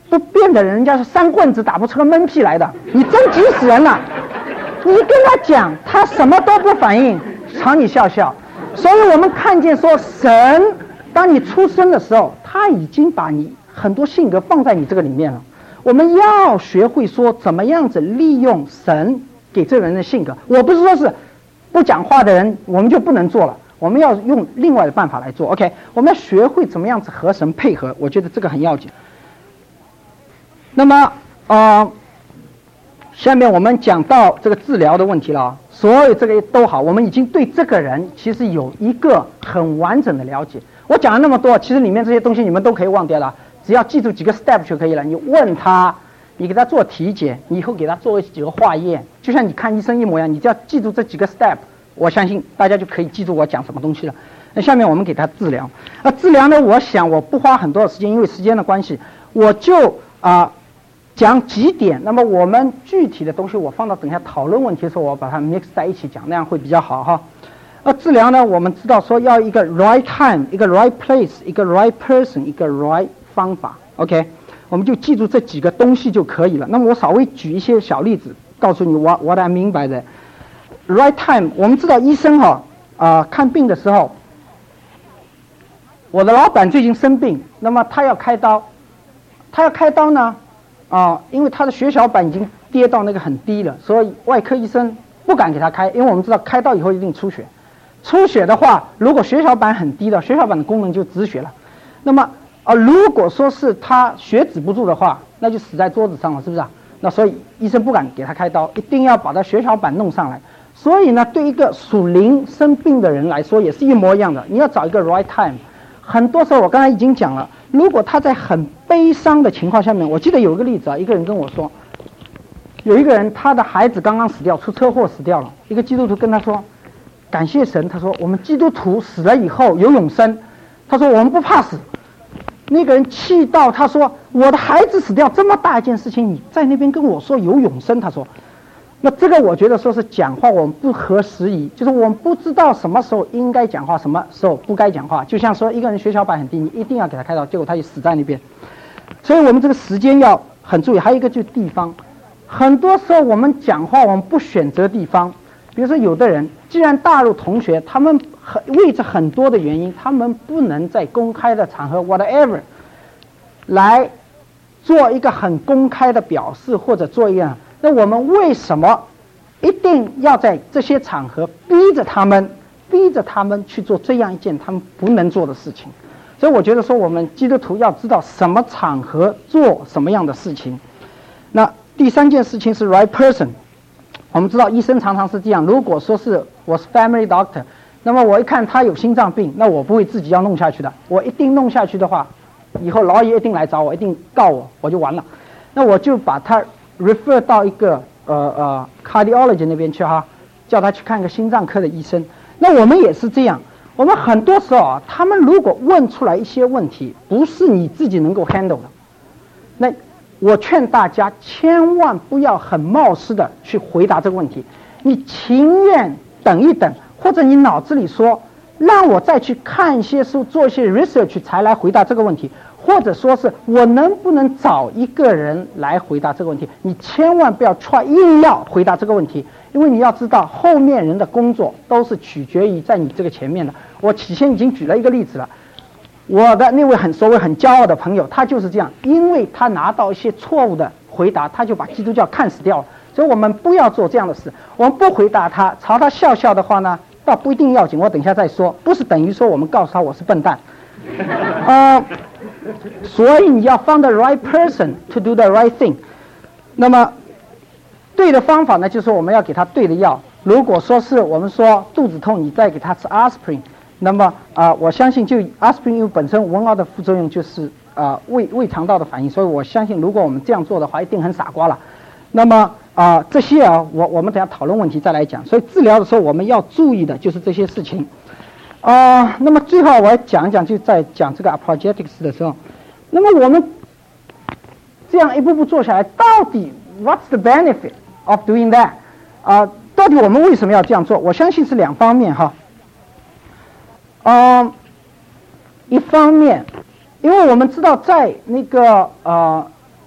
不变的人，人家是三棍子打不出个闷屁来的，你真急死人了。你跟他讲，他什么都不反应，朝你笑笑。所以我们看见说，神当你出生的时候，他已经把你很多性格放在你这个里面了。我们要学会说怎么样子利用神给这个人的性格。我不是说是不讲话的人我们就不能做了，我们要用另外的办法来做。 OK， 我们要学会怎么样子和神配合，我觉得这个很要紧。那么呃下面我们讲到这个治疗的问题了，所有这个都好，我们已经对这个人其实有一个很完整的了解。我讲了那么多，其实里面这些东西你们都可以忘掉了，只要记住几个 step 就可以了。你问他，你给他做体检，你以后给他做几个化验，就像你看医生一模一样，你只要记住这几个 step， 我相信大家就可以记住我讲什么东西了。那下面我们给他治疗。那治疗呢，我想我不花很多的时间，因为时间的关系，我就啊、呃、讲几点。那么我们具体的东西我放到等下讨论问题的时候，我把它 mix 在一起讲，那样会比较好哈。那治疗呢，我们知道说要一个 right time， 一个 right place， 一个 right person， 一个 right 方法。 OK， 我们就记住这几个东西就可以了。那么我稍微举一些小例子，告诉你 what what I mean by that right time。 我们知道医生哈啊、呃、看病的时候，我的老板最近生病，那么他要开刀，他要开刀呢啊、呃，因为他的血小板已经跌到那个很低了，所以外科医生不敢给他开，因为我们知道开刀以后一定出血。出血的话，如果血小板很低的，血小板的功能就止血了。那么啊、呃，如果说是他血止不住的话，那就死在桌子上了，是不是啊？那所以医生不敢给他开刀，一定要把他血小板弄上来。所以呢，对一个属灵生病的人来说也是一模一样的，你要找一个 right time。很多时候我刚才已经讲了，如果他在很悲伤的情况下面，我记得有一个例子啊，一个人跟我说，有一个人他的孩子刚刚死掉，出车祸死掉了，一个基督徒跟他说，感谢神，他说我们基督徒死了以后有永生，他说我们不怕死。那个人气到他说，我的孩子死掉这么大一件事情，你在那边跟我说有永生，他说，那这个我觉得说是讲话我们不合时宜，就是我们不知道什么时候应该讲话，什么时候不该讲话。就像说一个人血小板很低，你一定要给他开刀，结果他就死在那边。所以我们这个时间要很注意。还有一个就是地方，很多时候我们讲话我们不选择地方。比如说有的人，既然大陆同学他们很为着很多的原因，他们不能在公开的场合 whatever 来做一个很公开的表示，或者做一样，那我们为什么一定要在这些场合逼着他们逼着他们去做这样一件他们不能做的事情？所以我觉得说我们基督徒要知道什么场合做什么样的事情。那第三件事情是 right person。我们知道医生常常是这样，如果说是我是 family doctor， 那么我一看他有心脏病，那我不会自己要弄下去的，我一定弄下去的话，以后老爷一定来找我，一定告我，我就完了。那我就把他 refer 到一个呃呃 cardiology 那边去哈，叫他去看个心脏科的医生。那我们也是这样，我们很多时候啊，他们如果问出来一些问题，不是你自己能够 handle 的，那我劝大家千万不要很冒失的去回答这个问题，你情愿等一等，或者你脑子里说让我再去看一些书，做一些 research 才来回答这个问题，或者说是我能不能找一个人来回答这个问题，你千万不要 try 硬要回答这个问题，因为你要知道后面人的工作都是取决于在你这个前面的。我起先已经举了一个例子了，我的那位很所谓很骄傲的朋友，他就是这样，因为他拿到一些错误的回答，他就把基督教看死掉了。所以我们不要做这样的事，我们不回答他，朝他笑笑的话呢，倒不一定要紧，我等一下再说，不是等于说我们告诉他我是笨蛋。呃，所以你要 find the right person to do the right thing。那么对的方法呢，就是我们要给他对的药。如果说是我们说肚子痛，你再给他吃 aspirin。那么啊、呃，我相信就 aspirin 因为本身文奥的副作用就是啊、呃、胃胃肠道的反应，所以我相信如果我们这样做的话，一定很傻瓜了。那么啊、呃、这些啊，我我们等下讨论问题再来讲。所以治疗的时候我们要注意的就是这些事情。啊、呃，那么最后我要讲一讲，就在讲这个 apologetics 的时候，那么我们这样一步步做下来，到底 what's the benefit of doing that？ 啊、呃，到底我们为什么要这样做？我相信是两方面哈。嗯，一方面，因为我们知道在那个呃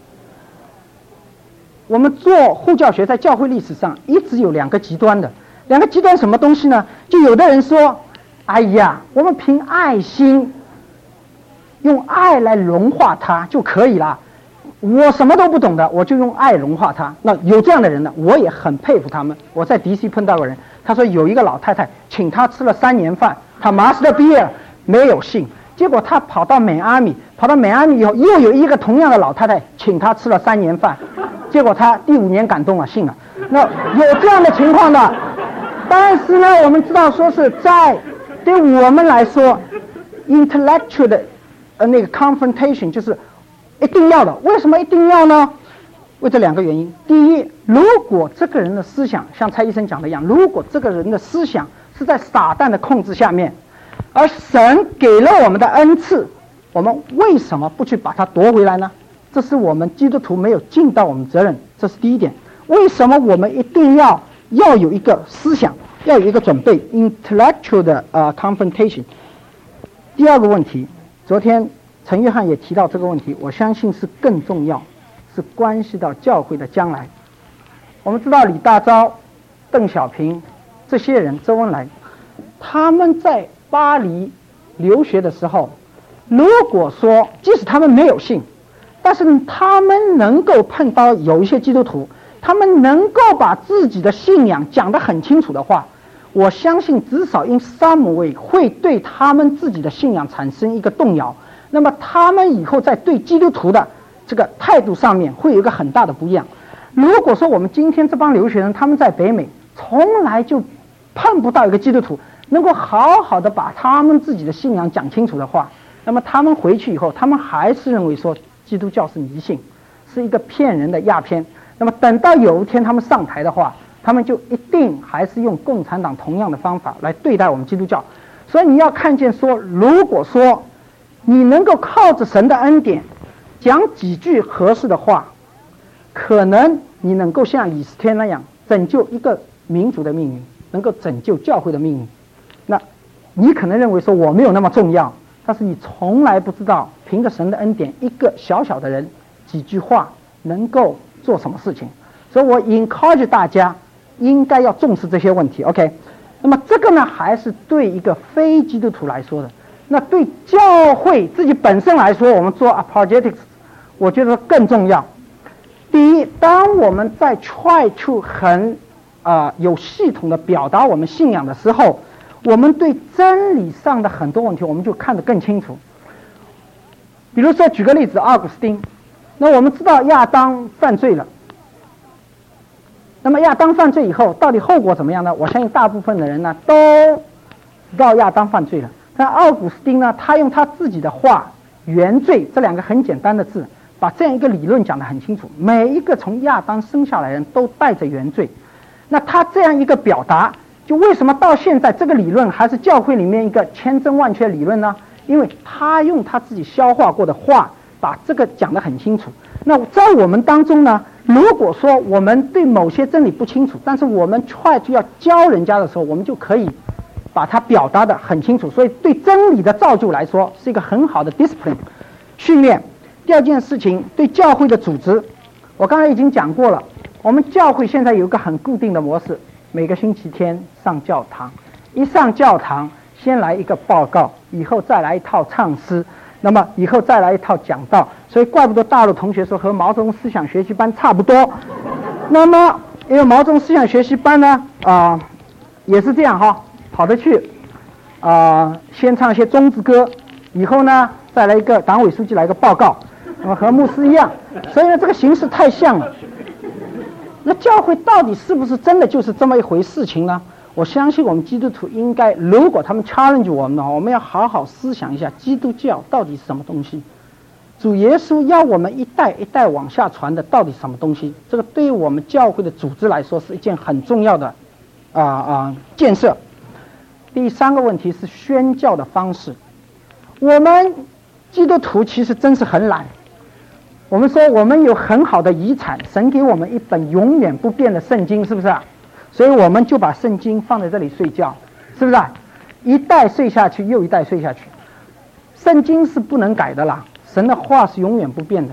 我们做护教学在教会历史上一直有两个极端的，两个极端什么东西呢？就有的人说，哎呀，我们凭爱心，用爱来融化它就可以了。我什么都不懂的，我就用爱融化它。那有这样的人呢，我也很佩服他们。我在 D C 碰到过人，他说有一个老太太请他吃了三年饭，他 Master 毕业了没有信，结果他跑到美阿米，跑到美阿米以后又有一个同样的老太太请他吃了三年饭，结果他第五年感动了信了。那有这样的情况的，但是呢，我们知道说是在对我们来说 ，intellectual 的呃那个 confrontation 就是一定要的。为什么一定要呢？为这两个原因。第一，如果这个人的思想像蔡医生讲的一样，如果这个人的思想是在撒旦的控制下面，而神给了我们的恩赐，我们为什么不去把它夺回来呢？这是我们基督徒没有尽到我们责任，这是第一点。为什么我们一定要要有一个思想，要有一个准备 intellectual 的呃 confrontation？ 第二个问题，昨天陈约翰也提到这个问题，我相信是更重要，是关系到教会的将来。我们知道李大钊、邓小平这些人，周恩来，他们在巴黎留学的时候，如果说即使他们没有信，但是他们能够碰到有一些基督徒，他们能够把自己的信仰讲得很清楚的话，我相信至少 in some way 会对他们自己的信仰产生一个动摇。那么他们以后在对基督徒的这个态度上面会有一个很大的不一样。如果说我们今天这帮留学生他们在北美从来就碰不到一个基督徒能够好好的把他们自己的信仰讲清楚的话，那么他们回去以后，他们还是认为说基督教是迷信，是一个骗人的鸦片。那么等到有一天他们上台的话，他们就一定还是用共产党同样的方法来对待我们基督教。所以你要看见说，如果说你能够靠着神的恩典讲几句合适的话，可能你能够像李斯天那样拯救一个民族的命运，能够拯救教会的命运。那你可能认为说我没有那么重要，但是你从来不知道凭着神的恩典，一个小小的人几句话能够做什么事情。所以我 encourage 大家应该要重视这些问题 OK。 那么这个呢还是对一个非基督徒来说的。那对教会自己本身来说，我们做 apologetics 我觉得更重要。第一，当我们在 try to 很呃有系统的表达我们信仰的时候，我们对真理上的很多问题我们就看得更清楚。比如说举个例子，奥古斯丁，那我们知道亚当犯罪了，那么亚当犯罪以后到底后果怎么样呢？我相信大部分的人呢都知道亚当犯罪了，但奥古斯丁呢，他用他自己的话原罪这两个很简单的字把这样一个理论讲得很清楚。每一个从亚当生下来的人都带着原罪，那他这样一个表达，就为什么到现在这个理论还是教会里面一个千真万确的理论呢？因为他用他自己消化过的话把这个讲得很清楚。那在我们当中呢，如果说我们对某些真理不清楚，但是我们 try to 要教人家的时候，我们就可以把它表达得很清楚。所以对真理的造就来说是一个很好的 discipline 训练。第二件事情，对教会的组织，我刚才已经讲过了，我们教会现在有一个很固定的模式，每个星期天上教堂，一上教堂先来一个报告，以后再来一套唱诗，那么以后再来一套讲道。所以怪不得大陆同学说和毛泽东思想学习班差不多。那么因为毛泽东思想学习班呢啊、呃、也是这样哈，跑得去啊、呃、先唱一些宗旨歌，以后呢再来一个党委书记来一个报告，那么和牧师一样。所以呢这个形式太像了。那教会到底是不是真的就是这么一回事情呢？我相信我们基督徒应该，如果他们 challenge 我们的话，我们要好好思想一下基督教到底是什么东西，主耶稣要我们一代一代往下传的到底什么东西。这个对于我们教会的组织来说是一件很重要的啊啊、呃呃、建设。第三个问题是宣教的方式。我们基督徒其实真是很懒。我们说我们有很好的遗产，神给我们一本永远不变的圣经，是不是啊？所以我们就把圣经放在这里睡觉，是不是啊？一代睡下去又一代睡下去。圣经是不能改的啦，神的话是永远不变的。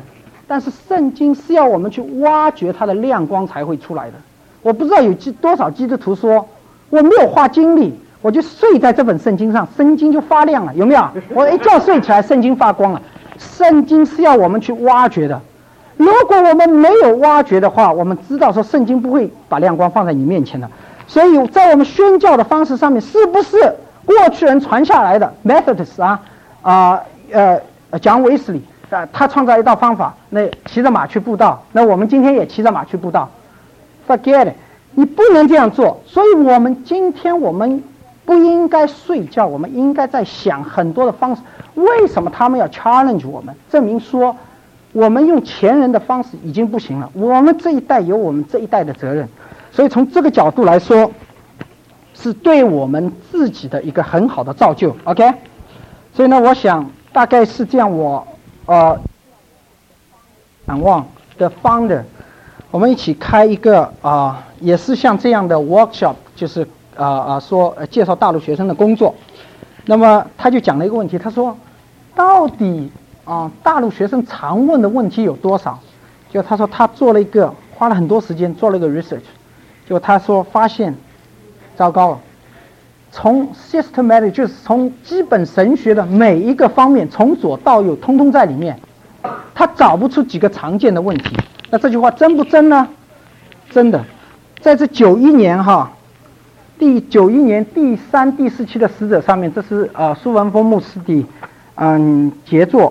但是圣经是要我们去挖掘它的亮光才会出来的。我不知道有多少基督徒说我没有花精力，我就睡在这本圣经上，圣经就发亮了，有没有？我一觉睡起来，圣经发光了。圣经是要我们去挖掘的。如果我们没有挖掘的话，我们知道说圣经不会把亮光放在你面前的。所以在我们宣教的方式上面，是不是过去人传下来的 Methodist 啊啊呃讲卫斯理啊，他创造一道方法，那骑着马去布道，那我们今天也骑着马去布道。Forget it， 你不能这样做。所以我们今天我们不应该睡觉，我们应该在想很多的方式。为什么他们要 challenge 我们，证明说我们用前人的方式已经不行了，我们这一代有我们这一代的责任。所以从这个角度来说，是对我们自己的一个很好的造就。 OK， 所以呢，我想大概是这样。我呃展望的 founder， 我们一起开一个啊、呃，也是像这样的 workshop， 就是啊啊、呃、说、呃、介绍大陆学生的工作。那么他就讲了一个问题，他说到底啊、呃、大陆学生常问的问题有多少？就他说他做了一个花了很多时间做了一个 research， 就他说发现糟糕了，从 systematic 就是从基本神学的每一个方面，从左到右通通在里面，他找不出几个常见的问题。那这句话真不真呢？真的。在这九一年哈，第九一年第三、第四期的使者上面，这是呃苏文峰牧师的嗯杰作。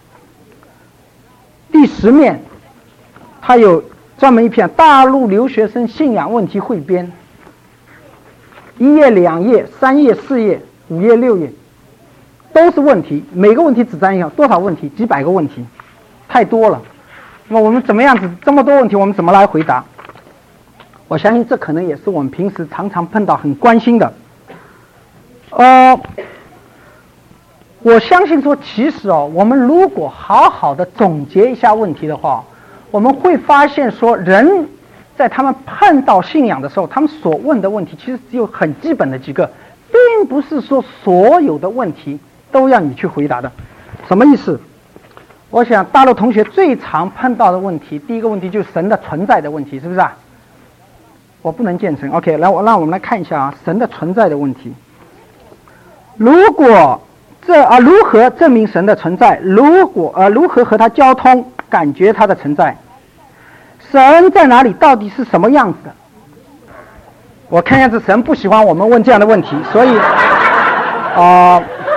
第十面，他有专门一篇大陆留学生信仰问题汇编，一页、两页、三页、四页、五页、六页，都是问题，每个问题只占一项，多少问题？几百个问题，太多了。那么我们怎么样子？这么多问题，我们怎么来回答？我相信这可能也是我们平时常常碰到很关心的。呃，我相信说，其实哦，我们如果好好的总结一下问题的话，我们会发现说，人在他们碰到信仰的时候，他们所问的问题其实只有很基本的几个，并不是说所有的问题都要你去回答的。什么意思？我想大陆同学最常碰到的问题，第一个问题就是神的存在的问题，是不是啊？我不能建成 OK， 来，我让我们来看一下啊，神的存在的问题。如果这啊如何证明神的存在？如果呃如何和他交通，感觉他的存在？神在哪里？到底是什么样子的？我看样子神不喜欢我们问这样的问题，所以啊。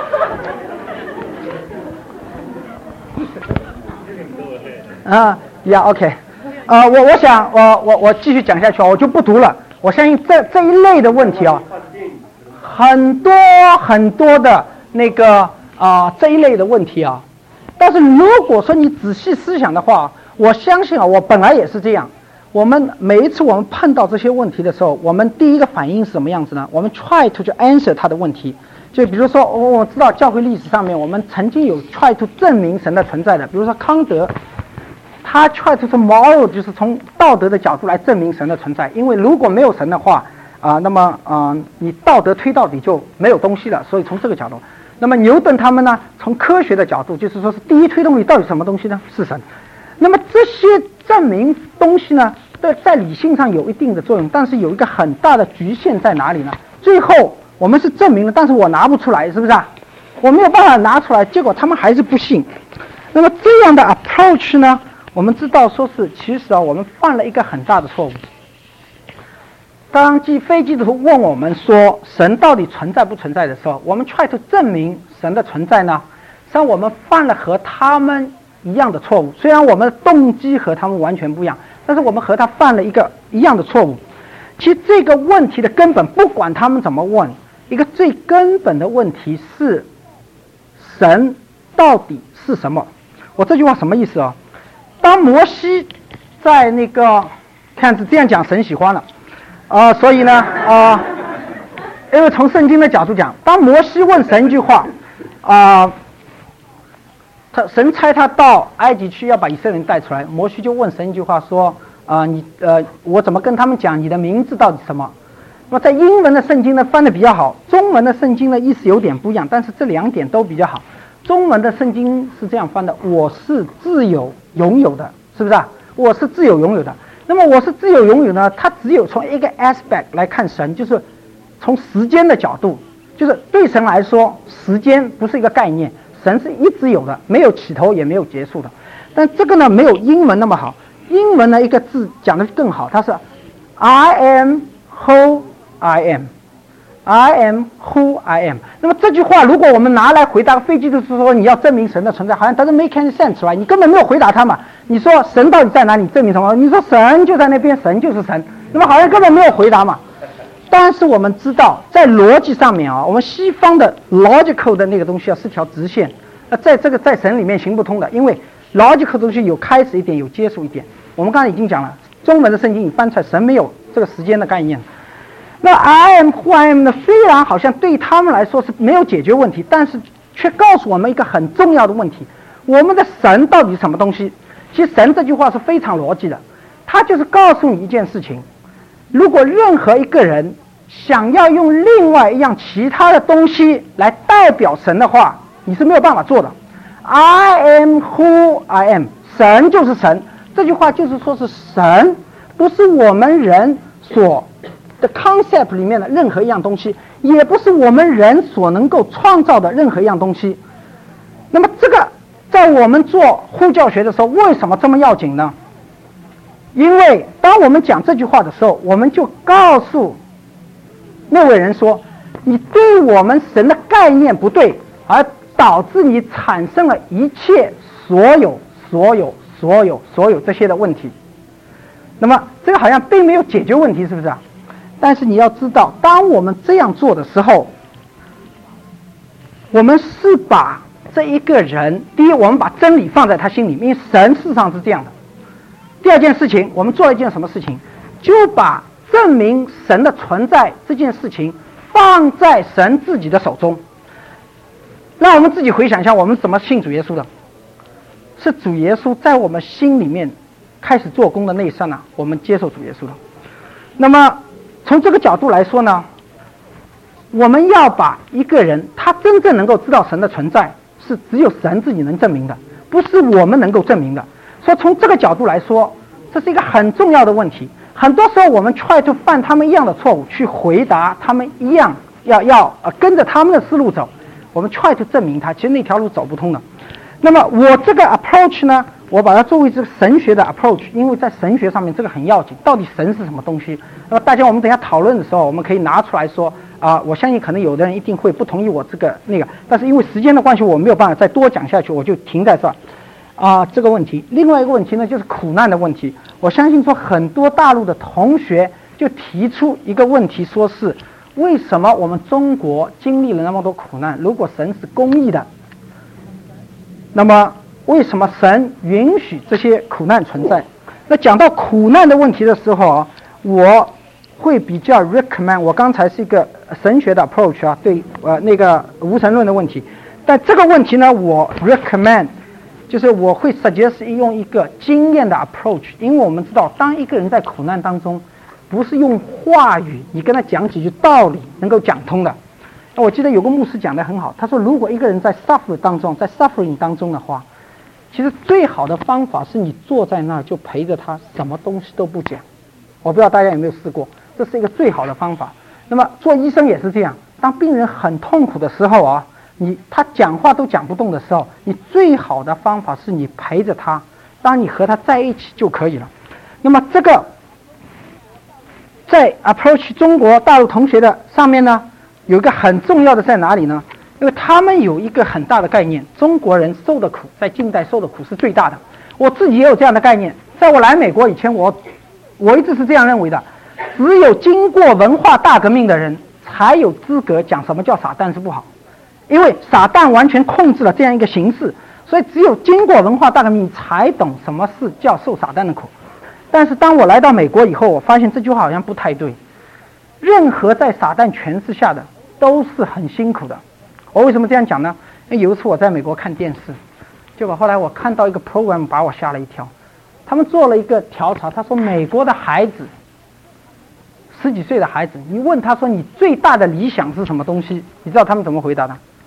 呃啊呀 OK， 呃我我想我我我继续讲下去啊，我就不读了。我相信这这一类的问题啊，很多很多的那个啊、呃、这一类的问题啊，但是如果说你仔细思想的话，我相信啊，我本来也是这样。我们每一次我们碰到这些问题的时候，我们第一个反应是什么样子呢？我们 try to 去 answer 他的问题。就比如说，我知道教会历史上面，我们曾经有 try to 证明神的存在的，比如说康德。他 try to 是 moral， 就是从道德的角度来证明神的存在，因为如果没有神的话，啊、呃，那么啊、呃，你道德推到底就没有东西了。所以从这个角度，那么牛顿他们呢，从科学的角度，就是说是第一推动力到底是什么东西呢？是神。那么这些证明东西呢，在在理性上有一定的作用，但是有一个很大的局限在哪里呢？最后我们是证明了，但是我拿不出来，是不是啊？我没有办法拿出来，结果他们还是不信。那么这样的 approach 呢？我们知道说是其实啊，我们犯了一个很大的错误。当基非基督徒问我们说神到底存在不存在的时候，我们 try to 证明神的存在呢，实际上我们犯了和他们一样的错误。虽然我们的动机和他们完全不一样，但是我们和他犯了一个一样的错误。其实这个问题的根本，不管他们怎么问，一个最根本的问题是神到底是什么？我这句话什么意思啊？当摩西在那个看是这样讲，神喜欢了，啊、呃，所以呢，啊、呃，因为从圣经的角度讲，当摩西问神一句话，啊、呃，他神差他到埃及去要把以色列人带出来，摩西就问神一句话说，啊、呃，你呃，我怎么跟他们讲你的名字到底是什么？那么在英文的圣经呢翻的比较好，中文的圣经的意思有点不一样，但是这两点都比较好。 中文的圣经是这样翻的：我是自有拥有的，是不是啊？我是自有拥有的。那么我是自有拥有呢？它只有从一个 aspect 来看神，就是从时间的角度，就是对神来说，时间不是一个概念，神是一直有的，没有起头也没有结束的。但这个呢，没有英文那么好。英文呢，一个字讲得更好，它是 I am who I am。I am who I am。那么这句话，如果我们拿来回答飞机的时候，你要证明神的存在，好像 doesn't make any sense right？ 你根本没有回答他嘛。你说神到底在哪里？证明什么？你说神就在那边，神就是神，那么好像根本没有回答嘛。但是我们知道，在逻辑上面啊，我们西方的 logical 的那个东西啊是条直线，那在这个在神里面行不通的，因为 logical 的东西有开始一点，有结束一点。我们刚才已经讲了，中文的圣经你翻出来，神没有这个时间的概念。那 I am who I am 呢？虽然好像对他们来说是没有解决问题，但是却告诉我们一个很重要的问题：我们的神到底是什么东西？其实神这句话是非常逻辑的，他就是告诉你一件事情：如果任何一个人想要用另外一样其他的东西来代表神的话，你是没有办法做的。I am who I am， 神就是神。这句话就是说是神，不是我们人所的 concept 里面的任何一样东西，也不是我们人所能够创造的任何一样东西。那么这个在我们做呼教学的时候，为什么这么要紧呢？因为当我们讲这句话的时候，我们就告诉那位人说，你对我们神的概念不对，而导致你产生了一切所有所有所有所有这些的问题。那么这个好像并没有解决问题，是不是啊？但是你要知道，当我们这样做的时候，我们是把这一个人，第一，我们把真理放在他心里，因为神事实上是这样的。第二件事情，我们做了一件什么事情？就把证明神的存在这件事情放在神自己的手中。让我们自己回想一下，我们怎么信主耶稣的？是主耶稣在我们心里面开始做工的那一刹那，我们接受主耶稣了。那么从这个角度来说呢，我们要把一个人他真正能够知道神的存在，是只有神自己能证明的，不是我们能够证明的。所以从这个角度来说，这是一个很重要的问题。很多时候我们 try to 犯他们一样的错误，去回答他们一样，要要呃跟着他们的思路走，我们 try to 证明他，其实那条路走不通的。那么我这个 approach 呢，我把它作为这个神学的 approach， 因为在神学上面这个很要紧，到底神是什么东西？那么大家我们等一下讨论的时候，我们可以拿出来说啊、呃，我相信可能有的人一定会不同意我这个那个，但是因为时间的关系，我没有办法再多讲下去，我就停在这儿啊、呃。这个问题，另外一个问题呢，就是苦难的问题。我相信说很多大陆的同学就提出一个问题，说是为什么我们中国经历了那么多苦难？如果神是公义的，那么为什么神允许这些苦难存在？那讲到苦难的问题的时候啊，我会比较 recommend， 我刚才是一个神学的 approach 啊，对呃那个无神论的问题，但这个问题呢，我 recommend 就是我会 suggest 用一个经验的 approach， 因为我们知道，当一个人在苦难当中，不是用话语你跟他讲几句道理能够讲通的。那我记得有个牧师讲得很好，他说如果一个人在 suffer 当中，在 suffering 当中的话，其实最好的方法是你坐在那儿就陪着他，什么东西都不讲。我不知道大家有没有试过，这是一个最好的方法。那么做医生也是这样，当病人很痛苦的时候啊，你他讲话都讲不动的时候，你最好的方法是你陪着他，当你和他在一起就可以了。那么这个在 approach 中国大陆同学的上面呢，有一个很重要的在哪里呢？因为他们有一个很大的概念，中国人受的苦，在近代受的苦是最大的。我自己也有这样的概念，在我来美国以前，我我一直是这样认为的，只有经过文化大革命的人才有资格讲什么叫撒旦是不好，因为撒旦完全控制了这样一个形式，所以只有经过文化大革命才懂什么是叫受撒旦的苦。但是当我来到美国以后，我发现这句话好像不太对，任何在撒旦权势下的都是很辛苦的。我为什么这样讲呢？因为有一次我在美国看电视，结果后来我看到一个 program 把我吓了一跳。他们做了一个调查，他说美国的孩子，十几岁的孩子，你问他说你最大的理想是什么东西？你知道他们怎么回答的？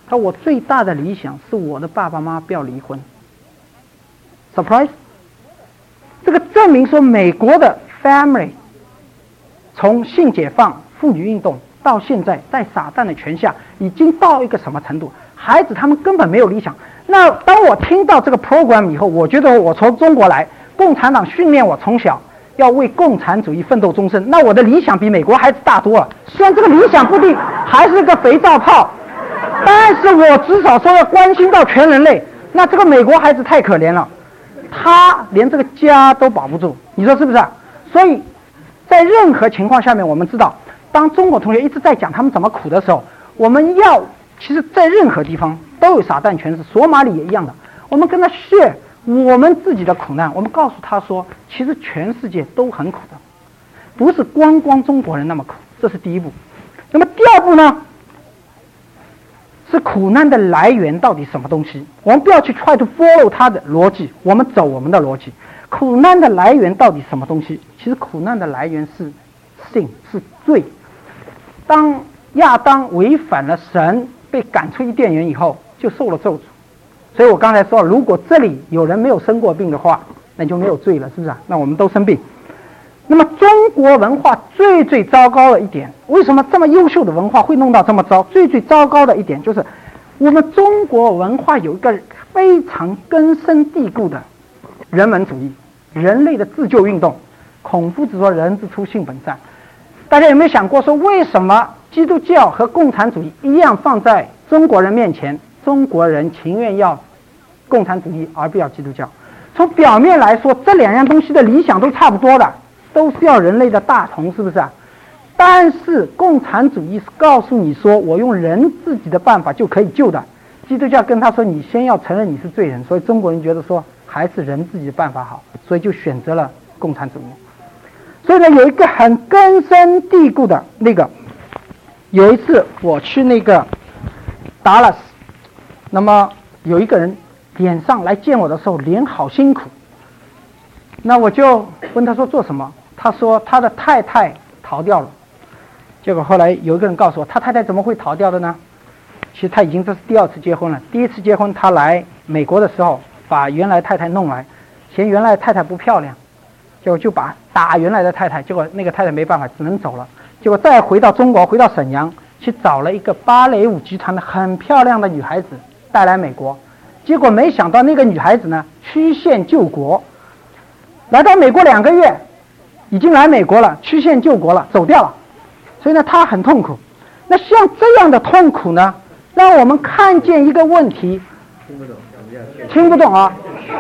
他说我最大的理想是我的爸爸妈妈不要离婚。Surprise！ 这个证明说美国的 family 从性解放、妇女运动到现在在撒旦的权下，已经到一个什么程度？孩子他们根本没有理想。那当我听到这个 program 以后，我觉得我从中国来，共产党训练我从小要为共产主义奋斗终身，那我的理想比美国孩子大多了。虽然这个理想不定还是个肥皂泡，但是我至少说要关心到全人类。那这个美国孩子太可怜了，他连这个家都保不住，你说是不是啊？所以在任何情况下面，我们知道，当中国同学一直在讲他们怎么苦的时候，我们要其实在任何地方都有撒旦权势，索马里也一样的。我们跟他 share 我们自己的苦难，我们告诉他说，其实全世界都很苦的，不是光光中国人那么苦，这是第一步。那么第二步呢，是苦难的来源到底什么东西？我们不要去 try to follow 他的逻辑，我们走我们的逻辑。苦难的来源到底什么东西？其实苦难的来源是sin，是罪。当亚当违反了神，被赶出伊甸园以后，就受了咒诅。所以我刚才说，如果这里有人没有生过病的话，那就没有罪了，是不是啊？那我们都生病。那么中国文化最最糟糕的一点，为什么这么优秀的文化会弄到这么糟？最最糟糕的一点就是，我们中国文化有一个非常根深蒂固的人本主义，人类的自救运动。孔夫子说：“人之初，性本善。”大家有没有想过说，为什么基督教和共产主义一样放在中国人面前，中国人情愿要共产主义而不要基督教？从表面来说，这两样东西的理想都差不多的，都是要人类的大同，是不是啊？但是共产主义是告诉你说，我用人自己的办法就可以救的。基督教跟他说，你先要承认你是罪人，所以中国人觉得说还是人自己的办法好，所以就选择了共产主义。所以呢，有一个很根深蒂固的那个，有一次我去那个达拉斯，那么有一个人脸上来见我的时候脸好辛苦，那我就问他说做什么，他说他的太太逃掉了。结果后来有一个人告诉我，他太太怎么会逃掉的呢？其实他已经这是第二次结婚了。第一次结婚他来美国的时候把原来太太弄来，嫌原来太太不漂亮，结果就把打原来的太太，结果那个太太没办法只能走了。结果再回到中国，回到沈阳去找了一个芭蕾舞集团的很漂亮的女孩子带来美国，结果没想到那个女孩子呢曲线救国，来到美国两个月，已经来美国了，曲线救国了，走掉了。所以呢她很痛苦。那像这样的痛苦呢，让我们看见一个问题，听不懂，听不懂啊。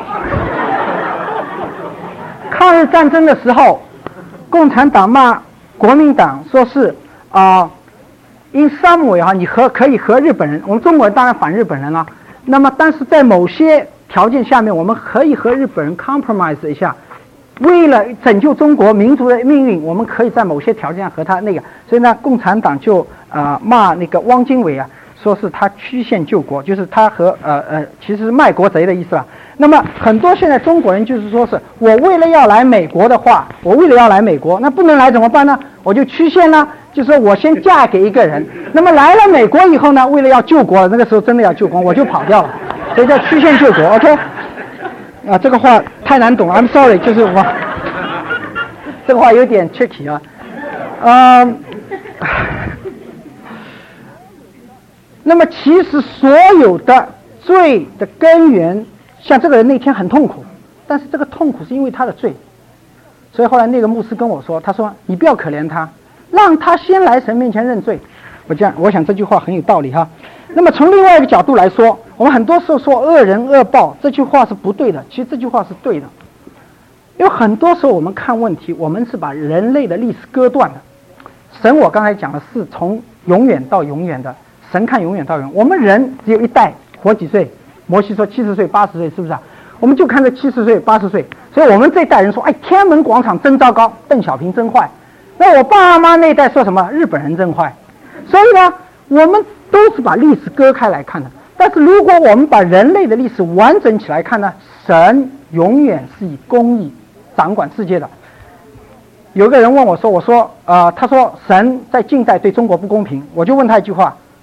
抗日战争的时候，共产党骂国民党说是啊、呃、，in some way 哈，你和可以和日本人，我们中国人当然反日本人了。那么，但是在某些条件下面，我们可以和日本人 compromise 一下，为了拯救中国民族的命运，我们可以在某些条件上和他那个。所以呢，共产党就啊、呃、骂那个汪精卫啊，说是他曲线救国，就是他和呃呃，其实是卖国贼的意思了。那么很多现在中国人就是说是我为了要来美国的话，我为了要来美国，那不能来怎么办呢？我就曲线呢，就是说我先嫁给一个人，那么来了美国以后呢，为了要救国了，那个时候真的要救国，我就跑掉了，所以叫曲线救国。OK， 啊，这个话太难懂了 ，I'm sorry， 就是我这个话有点 tricky 啊，嗯。那么其实所有的罪的根源，像这个人那天很痛苦，但是这个痛苦是因为他的罪，所以后来那个牧师跟我说，他说你不要可怜他，让他先来神面前认罪。我这样，我想这句话很有道理哈。那么从另外一个角度来说，我们很多时候说恶人恶报，这句话是不对的，其实这句话是对的。因为很多时候我们看问题，我们是把人类的历史割断的。神我刚才讲的是从永远到永远的，神看永远到永远，我们人只有一代，活几岁？摩西说七十岁、八十岁，是不是啊？我们就看这七十岁、八十岁，所以我们这一代人说，哎，天安门广场真糟糕，邓小平真坏。那我爸妈那一代说什么？日本人真坏。所以呢，我们都是把历史割开来看的。但是如果我们把人类的历史完整起来看呢，神永远是以公义掌管世界的。有个人问我说，我说呃，他说神在近代对中国不公平，我就问他一句话，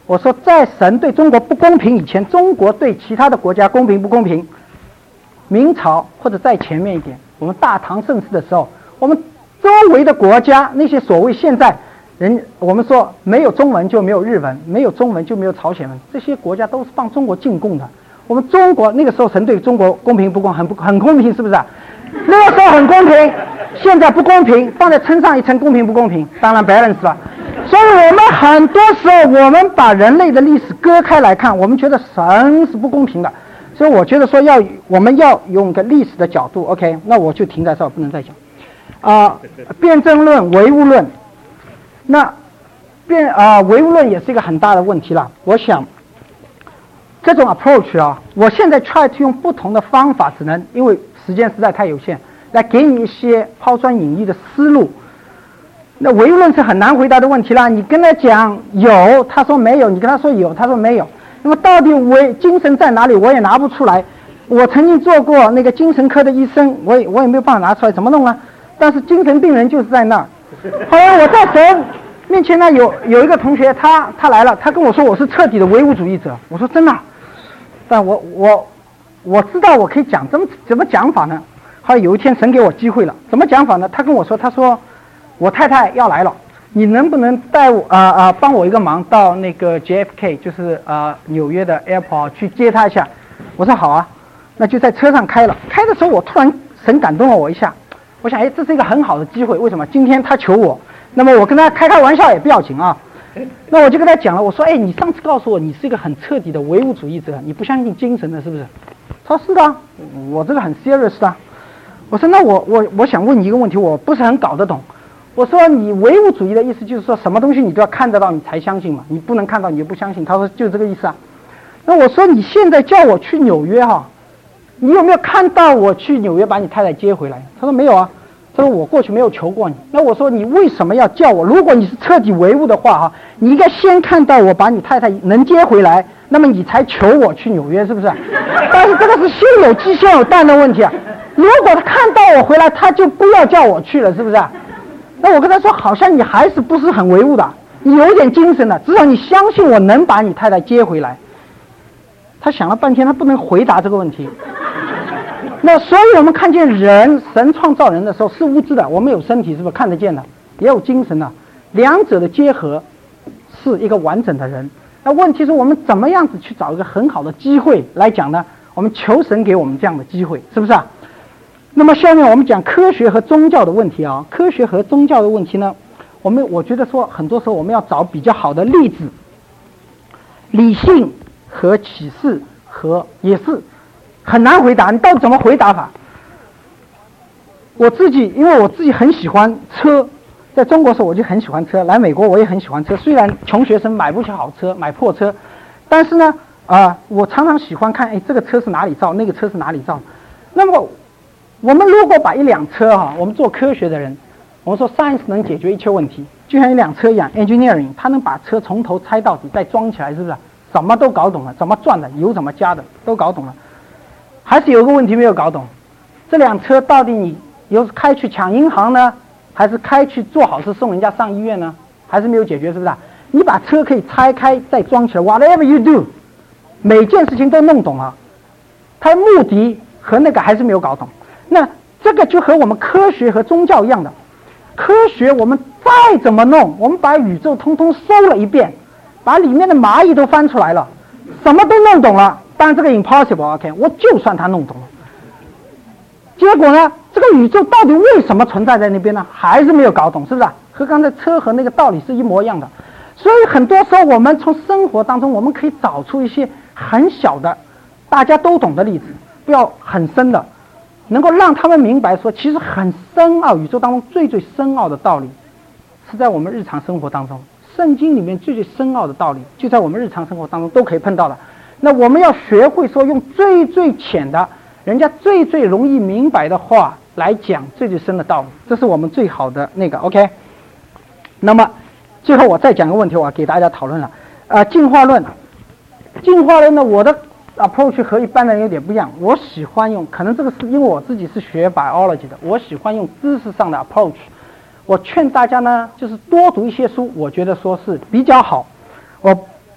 我说在神对中国不公平以前，中国对其他的国家公平不公平？明朝或者再前面一点，我们大唐盛世的时候，我们周围的国家那些所谓现在人我们说没有中文就没有日文，没有中文就没有朝鲜文，这些国家都是帮中国进贡的。我们中国那个时候神对中国公平不公很不很公平，是不是啊？那个时候很公平，现在不公平，放在称上一层公平不公平，当然 balance 了。所以我们很多时候我们把人类的历史割开来看，我们觉得神是不公平的。所以我觉得说要我们要用个历史的角度 ，OK， 那我就停在这儿，不能再讲。啊、呃，辩证论、唯物论，那辩啊、呃、唯物论也是一个很大的问题了。我想这种 approach 啊，我现在 try to 用不同的方法，只能因为时间实在太有限，来给你一些抛砖引玉的思路。那唯物论是很难回答的问题啦，你跟他讲有，他说没有；你跟他说有，他说没有。那么到底唯精神在哪里，我也拿不出来。我曾经做过那个精神科的医生，我也我也没有办法拿出来，怎么弄啊？但是精神病人就是在那儿。后来我在神面前呢，有有一个同学，他他来了，他跟我说我是彻底的唯物主义者。我说真的，但我我我知道我可以讲，怎么怎么讲法呢？后来有一天神给我机会了，怎么讲法呢？他跟我说，他说我太太要来了。你能不能带我啊啊帮我一个忙，到那个 J F K 就是呃纽约的 airport 去接他一下？我说好啊，那就在车上开了。开的时候我突然神感动了我一下，我想哎这是一个很好的机会，为什么？今天他求我，那么我跟他开开玩笑也不要紧啊。那我就跟他讲了，我说哎你上次告诉我你是一个很彻底的唯物主义者，你不相信精神的是不是？他说是的，我这个很 serious 的。我说那我我我想问你一个问题，我不是很搞得懂。我说你唯物主义的意思就是说什么东西你都要看得到你才相信嘛，你不能看到你就不相信。他说就这个意思啊。那我说你现在叫我去纽约哈，你有没有看到我去纽约把你太太接回来？他说没有啊，他说我过去没有求过你。那我说你为什么要叫我？如果你是彻底唯物的话哈，你应该先看到我把你太太能接回来，那么你才求我去纽约，是不是？但是这个是先有鸡先有蛋的问题啊。如果他看到我回来，他就不要叫我去了，是不是？那我跟他说，好像你还是不是很唯物的，你有点精神的，至少你相信我能把你太太接回来。他想了半天，他不能回答这个问题。那所以我们看见人，神创造人的时候是无知的，我们有身体是不是看得见的，也有精神的，两者的结合是一个完整的人。那问题是我们怎么样子去找一个很好的机会来讲呢？我们求神给我们这样的机会，是不是啊？那么下面我们讲科学和宗教的问题啊，科学和宗教的问题呢，我们我觉得说很多时候我们要找比较好的例子，理性和启示和也是很难回答，你到底怎么回答法？我自己因为我自己很喜欢车，在中国的时候我就很喜欢车，来美国我也很喜欢车，虽然穷学生买不起好车，买破车，但是呢啊、呃，我常常喜欢看，哎，这个车是哪里造，那个车是哪里造，那么我们如果把一辆车哈，我们做科学的人，我们说 science 能解决一切问题，就像一辆车一样 ，engineering 它能把车从头拆到底再装起来，是不是？什么都搞懂了，怎么转的，油怎么加的，都搞懂了。还是有个问题没有搞懂，这辆车到底你有开去抢银行呢，还是开去做好事送人家上医院呢？还是没有解决，是不是？你把车可以拆开再装起来 ，whatever you do， 每件事情都弄懂了，它的目的和那个还是没有搞懂。那这个就和我们科学和宗教一样的，科学我们再怎么弄，我们把宇宙通通搜了一遍，把里面的蚂蚁都翻出来了，什么都弄懂了，当然这个 impossible，OK， 我就算他弄懂了，结果呢，这个宇宙到底为什么存在在那边呢？还是没有搞懂，是不是？和刚才车和那个道理是一模一样的。所以很多时候我们从生活当中我们可以找出一些很小的大家都懂的例子，不要很深的，能够让他们明白说其实很深奥，宇宙当中最最深奥的道理是在我们日常生活当中，圣经里面最最深奥的道理就在我们日常生活当中都可以碰到的。那我们要学会说用最最浅的人家最最容易明白的话来讲最最深的道理，这是我们最好的那个 OK。 那么最后我再讲个问题，我要给大家讨论了。呃，进化论，进化论呢，我的 approach 和一般人有点不一样。我喜欢用，可能这个是因为我自己是学 biology 的，我喜欢用知识上的 approach。我劝大家呢，就是多读一些书，我觉得说是比较好。我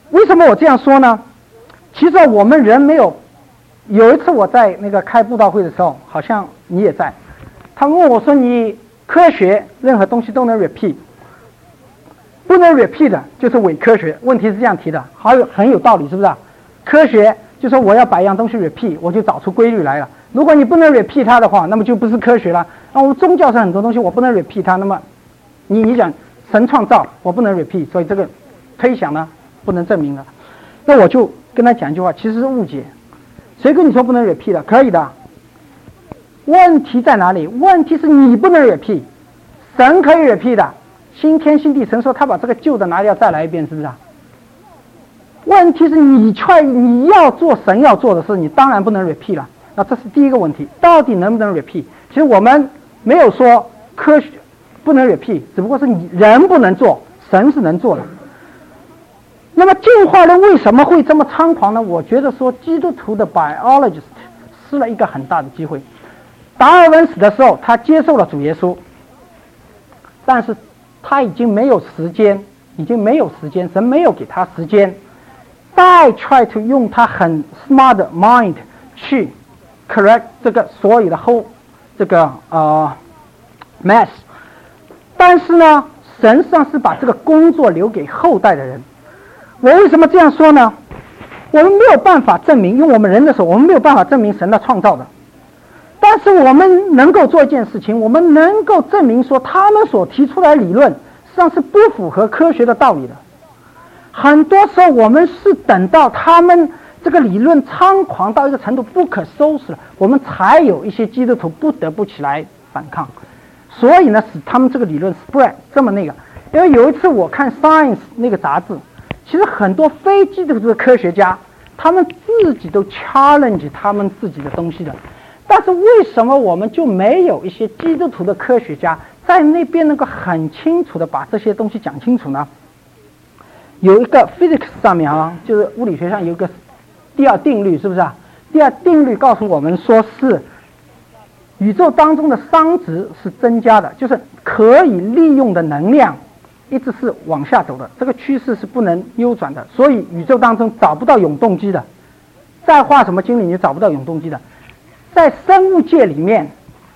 为什么我这样说呢？其实我们人没有。有一次我在那个开布道会的时候，好像你也在，他问我说：“你科学任何东西都能 repeat， 不能 repeat 的就是伪科学。”问题是这样提的，好有很有道理，是不是啊？科学就说我要把一样东西 repeat， 我就找出规律来了。如果你不能 repeat 它的话，那么就不是科学了。那我们宗教上很多东西我不能 repeat 它，那么你你讲神创造我不能 repeat， 所以这个推想呢不能证明了。那我就跟他讲一句话，其实是误解。谁跟你说不能 repeat 的？可以的。问题在哪里？问题是你不能 repeat， 神可以 repeat 的。新天新地，神说他把这个旧的拿掉再来一遍，是不是啊？问题是你却你要做神要做的事，你当然不能 repeat 了。那这是第一个问题，到底能不能 repeat？ 其实我们没有说科学不能 repeat， 只不过是你人不能做，神是能做的。那么进化论为什么会这么猖狂呢？我觉得说基督徒的 biologist 失了一个很大的机会。达尔文死的时候，他接受了主耶稣，但是他已经没有时间，已经没有时间，神没有给他时间，再 try to 用他很 smart 的 mind 去 correct 这个所有的 whole 这个呃 mess。但是呢，神实际上是把这个工作留给后代的人。我为什么这样说呢？我们没有办法证明，用我们人的手，我们没有办法证明神的创造的。但是我们能够做一件事情，我们能够证明说他们所提出来的理论实际上是不符合科学的道理的。很多时候我们是等到他们这个理论猖狂到一个程度不可收拾了，我们才有一些基督徒不得不起来反抗。所以呢，使他们这个理论 spread 这么那个。因为有一次我看 Science 那个杂志，其实很多非基督徒的科学家，他们自己都 challenge 他们自己的东西的。但是为什么我们就没有一些基督徒的科学家在那边能够很清楚的把这些东西讲清楚呢？有一个 physics 上面啊，就是物理学上有一个第二定律，是不是啊？第二定律告诉我们说是宇宙当中的熵值是增加的，就是可以利用的能量一直是往下走的，这个趋势是不能扭转的，所以宇宙当中找不到永动机的，再画什么经理你找不到永动机的。在生物界里面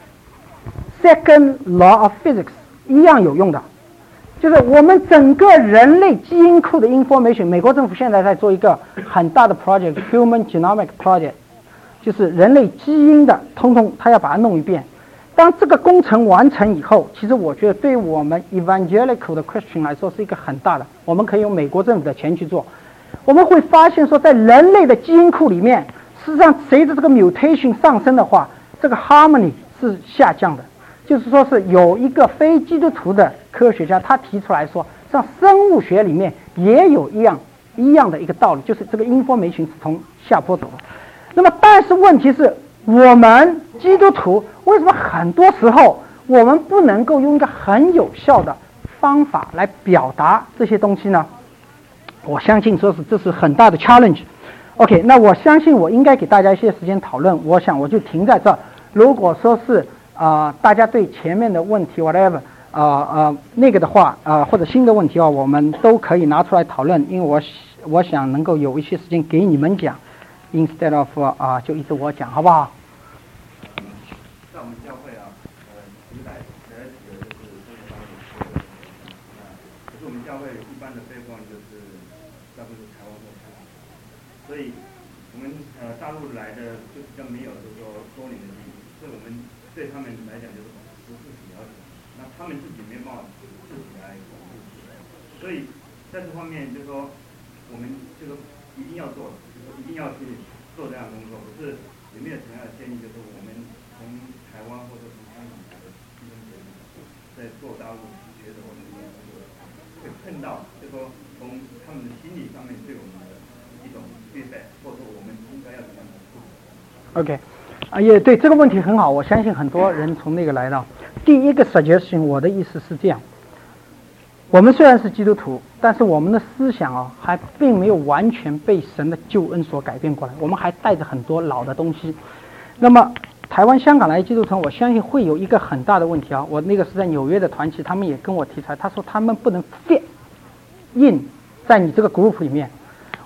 second law of physics 一样有用的，就是我们整个人类基因库的 information， 美国政府现在在做一个很大的 project Human Genomic Project， 就是人类基因的通通他要把它弄一遍。当这个工程完成以后，其实我觉得对我们 evangelical 的 Christian 来说是一个很大的，我们可以用美国政府的钱去做。我们会发现说在人类的基因库里面，事实上随着这个 mutation 上升的话，这个 harmony 是下降的。就是说是有一个非基督徒的科学家他提出来说，像生物学里面也有一样一样的一个道理，就是这个 information 是从下坡走的。那么但是问题是我们基督徒为什么很多时候我们不能够用一个很有效的方法来表达这些东西呢？我相信说是这是很大的 challenge。OK， 那我相信我应该给大家一些时间讨论，我想我就停在这儿。如果说是啊、呃，大家对前面的问题 whatever 啊、呃、啊、呃、那个的话啊、呃，或者新的问题啊，我们都可以拿出来讨论，因为我我想能够有一些时间给你们讲 ，instead of 啊、呃、就一直我讲，好不好？ 在我们教会啊，呃，一来主要有的就是这个方面的，那可是我们教会一般的背景就是大部分是台湾或香港，所以我们呃大陆来的就比较没有就是说多年的经历，所以我们对他们来讲就是不是很了解，那他们自己没办法自己来巩固，所以在这方面就是说我们这个一定要做，就是说一定要去做这样的工作。可是有没有什么样的建议，就是我们从台湾或者从香港来的弟兄姐妹在做大陆学者或者这些工作，会碰到就是说从他们的心理上面对我们的一种 feedback， 或者说我们应该要怎么样去做 ？OK。啊，也对，这个问题很好，我相信很多人从那个来到。第一个 suggestion， 我的意思是这样：我们虽然是基督徒，但是我们的思想啊，还并没有完全被神的救恩所改变过来，我们还带着很多老的东西。那么，台湾、香港来基督徒，我相信会有一个很大的问题啊。我那个是在纽约的团契，他们也跟我提出来，他说他们不能 fit in 在你这个 group 里面。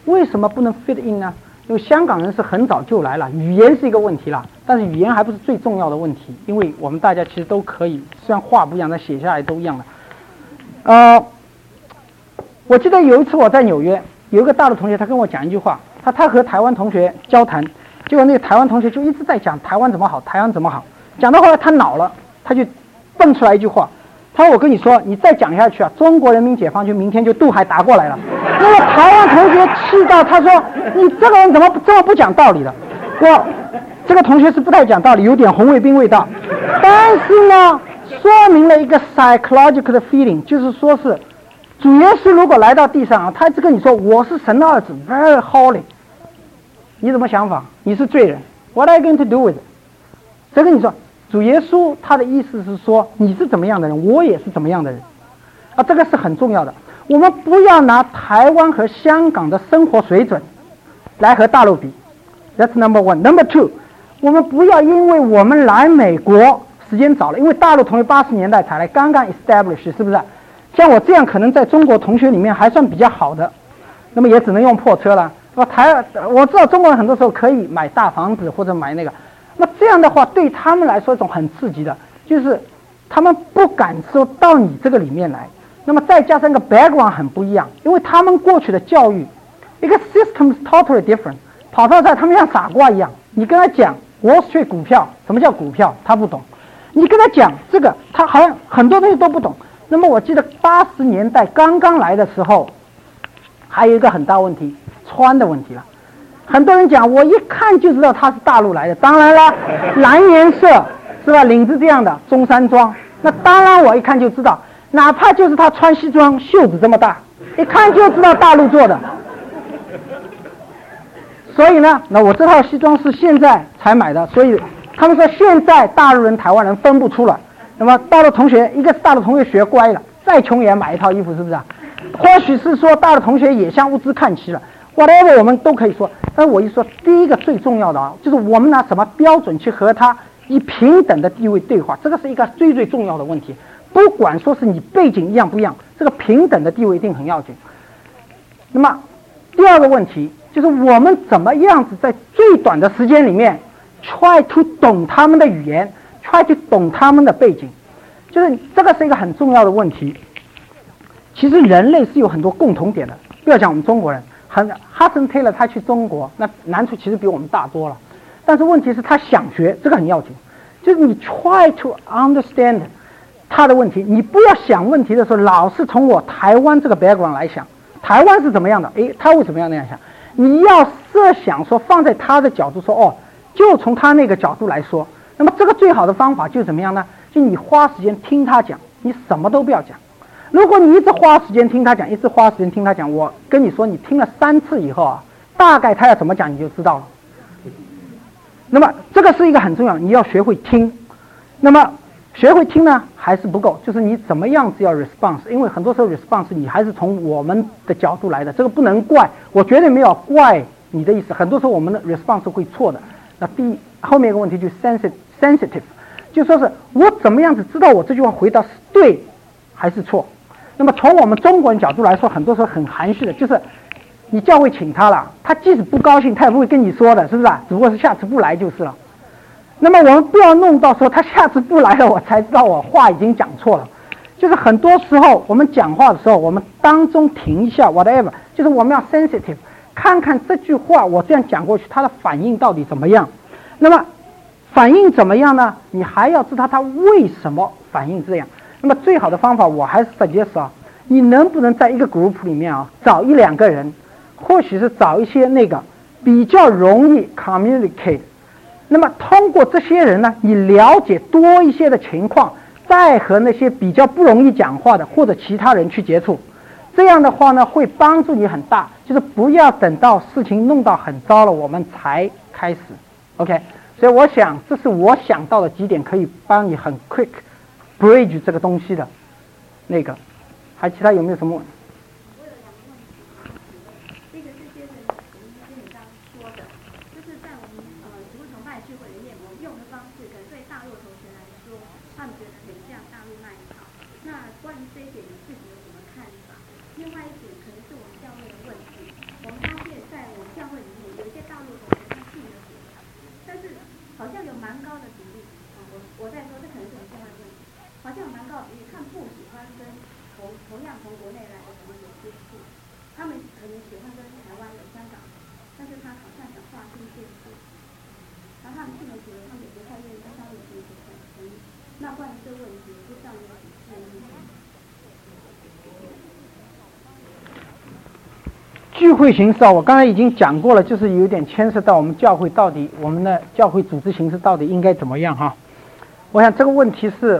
为什么不能 fit in 呢？因为香港人是很早就来了，语言是一个问题了，但是语言还不是最重要的问题，因为我们大家其实都可以，虽然话不一样，但写下来都一样的。呃，我记得有一次我在纽约，有一个大陆同学，他跟我讲一句话，他他和台湾同学交谈，结果那个台湾同学就一直在讲台湾怎么好，台湾怎么好，讲到后来他恼了，他就蹦出来一句话，他说我跟你说，你再讲下去啊，中国人民解放军明天就渡海打过来了。那个台湾同学气到他说，你这个人怎么这么不讲道理的？我这个同学是不太讲道理，有点红卫兵味道，但是呢说明了一个 psychological 的 feeling， 就是说是主耶稣如果来到地上啊，他一直跟你说我是神的儿子 very holy， 你怎么想法？你是罪人 ，what are you going to do with it？ 这跟你说，主耶稣他的意思是说你是怎么样的人，我也是怎么样的人，啊，这个是很重要的。我们不要拿台湾和香港的生活水准来和大陆比 ，That's number one. Number two， 我们不要因为我们来美国时间早了，因为大陆同学八十年代才来，刚刚 establish， 是不是？像我这样可能在中国同学里面还算比较好的，那么也只能用破车了。那么台我知道中国人很多时候可以买大房子或者买那个，那这样的话对他们来说一种很刺激的，就是他们不敢说到你这个里面来。那么再加上一个 background 很不一样，因为他们过去的教育一个 system is totally different， 跑到这他们像傻瓜一样，你跟他讲 Wall Street 股票，什么叫股票他不懂，你跟他讲这个他好像很多东西都不懂。那么我记得八十年代刚刚来的时候还有一个很大问题，穿的问题了。很多人讲我一看就知道他是大陆来的，当然了蓝颜色是吧，领子这样的中山装，那当然我一看就知道，哪怕就是他穿西装袖子这么大，一看就知道大陆做的。所以呢，那我这套西装是现在才买的，所以他们说现在大陆人台湾人分不出来。那么大陆同学，一个是大陆同学学乖了，再穷也买一套衣服，是不是啊？或许是说大陆同学也向乌兹看齐了 ，whatever 我们都可以说。但是我一说，第一个最重要的啊，就是我们拿什么标准去和他以平等的地位对话，这个是一个最最重要的问题。不管说是你背景一样不一样，这个平等的地位一定很要紧。那么第二个问题就是我们怎么样子在最短的时间里面 try to 懂他们的语言， try to 懂他们的背景，就是这个是一个很重要的问题。其实人类是有很多共同点的，不要讲我们中国人，很 Hudson Taylor 他去中国，那难处其实比我们大多了，但是问题是他想学，这个很要紧，就是你 try to understand 他的问题，你不要想问题的时候老是从我台湾这个 background 来想，台湾是怎么样的，诶，他为什么要那样想？你要设想说放在他的角度说，哦，就从他那个角度来说，那么这个最好的方法就是怎么样呢？就你花时间听他讲，你什么都不要讲。如果你一直花时间听他讲，一直花时间听他讲，我跟你说，你听了三次以后啊，大概他要怎么讲你就知道了。那么这个是一个很重要，你要学会听。那么学会听呢还是不够，就是你怎么样子要 response， 因为很多时候 response 你还是从我们的角度来的，这个不能怪，我绝对没有怪你的意思，很多时候我们的 response 会错的。那第一后面一个问题就是 sensitive sensitive， 就说是我怎么样子知道我这句话回答是对还是错。那么从我们中国人角度来说，很多时候很含蓄的，就是你教会请他了，他即使不高兴他也不会跟你说的，是不是啊？只不过是下次不来就是了。那么我们不要弄到说他下次不来了我才知道我话已经讲错了，就是很多时候我们讲话的时候我们当中停一下 whatever， 就是我们要 sensitive， 看看这句话我这样讲过去他的反应到底怎么样。那么反应怎么样呢？你还要知道他为什么反应这样。那么最好的方法我还是 suggest 啊，你能不能在一个 group 里面啊找一两个人，或许是找一些那个比较容易 communicate， 那么通过这些人呢，你了解多一些的情况，再和那些比较不容易讲话的或者其他人去接触，这样的话呢会帮助你很大，就是不要等到事情弄到很糟了我们才开始 OK。 所以我想这是我想到的几点可以帮你很 quick bridge 这个东西的那个，还其他有没有什么？ 我有两个问题，这个是接着跟你刚刚说的，就是在我们呃植物崇拜聚会里面，我们用的方式可能对大陆同学来说，他们觉得很像大陆那一套。那关于这一点，你自己有什么看法？另外一点可能是我们教会的问题，我们发现然后他们信了主了，他们也不太愿意跟大陆基督徒传福音。那关于这个问题，不知道你有什么建议吗？ 聚会形式啊，我刚才已经讲过了，就是有点牵涉到我们教会到底，我们的教会组织形式到底应该怎么样哈。我想这个问题是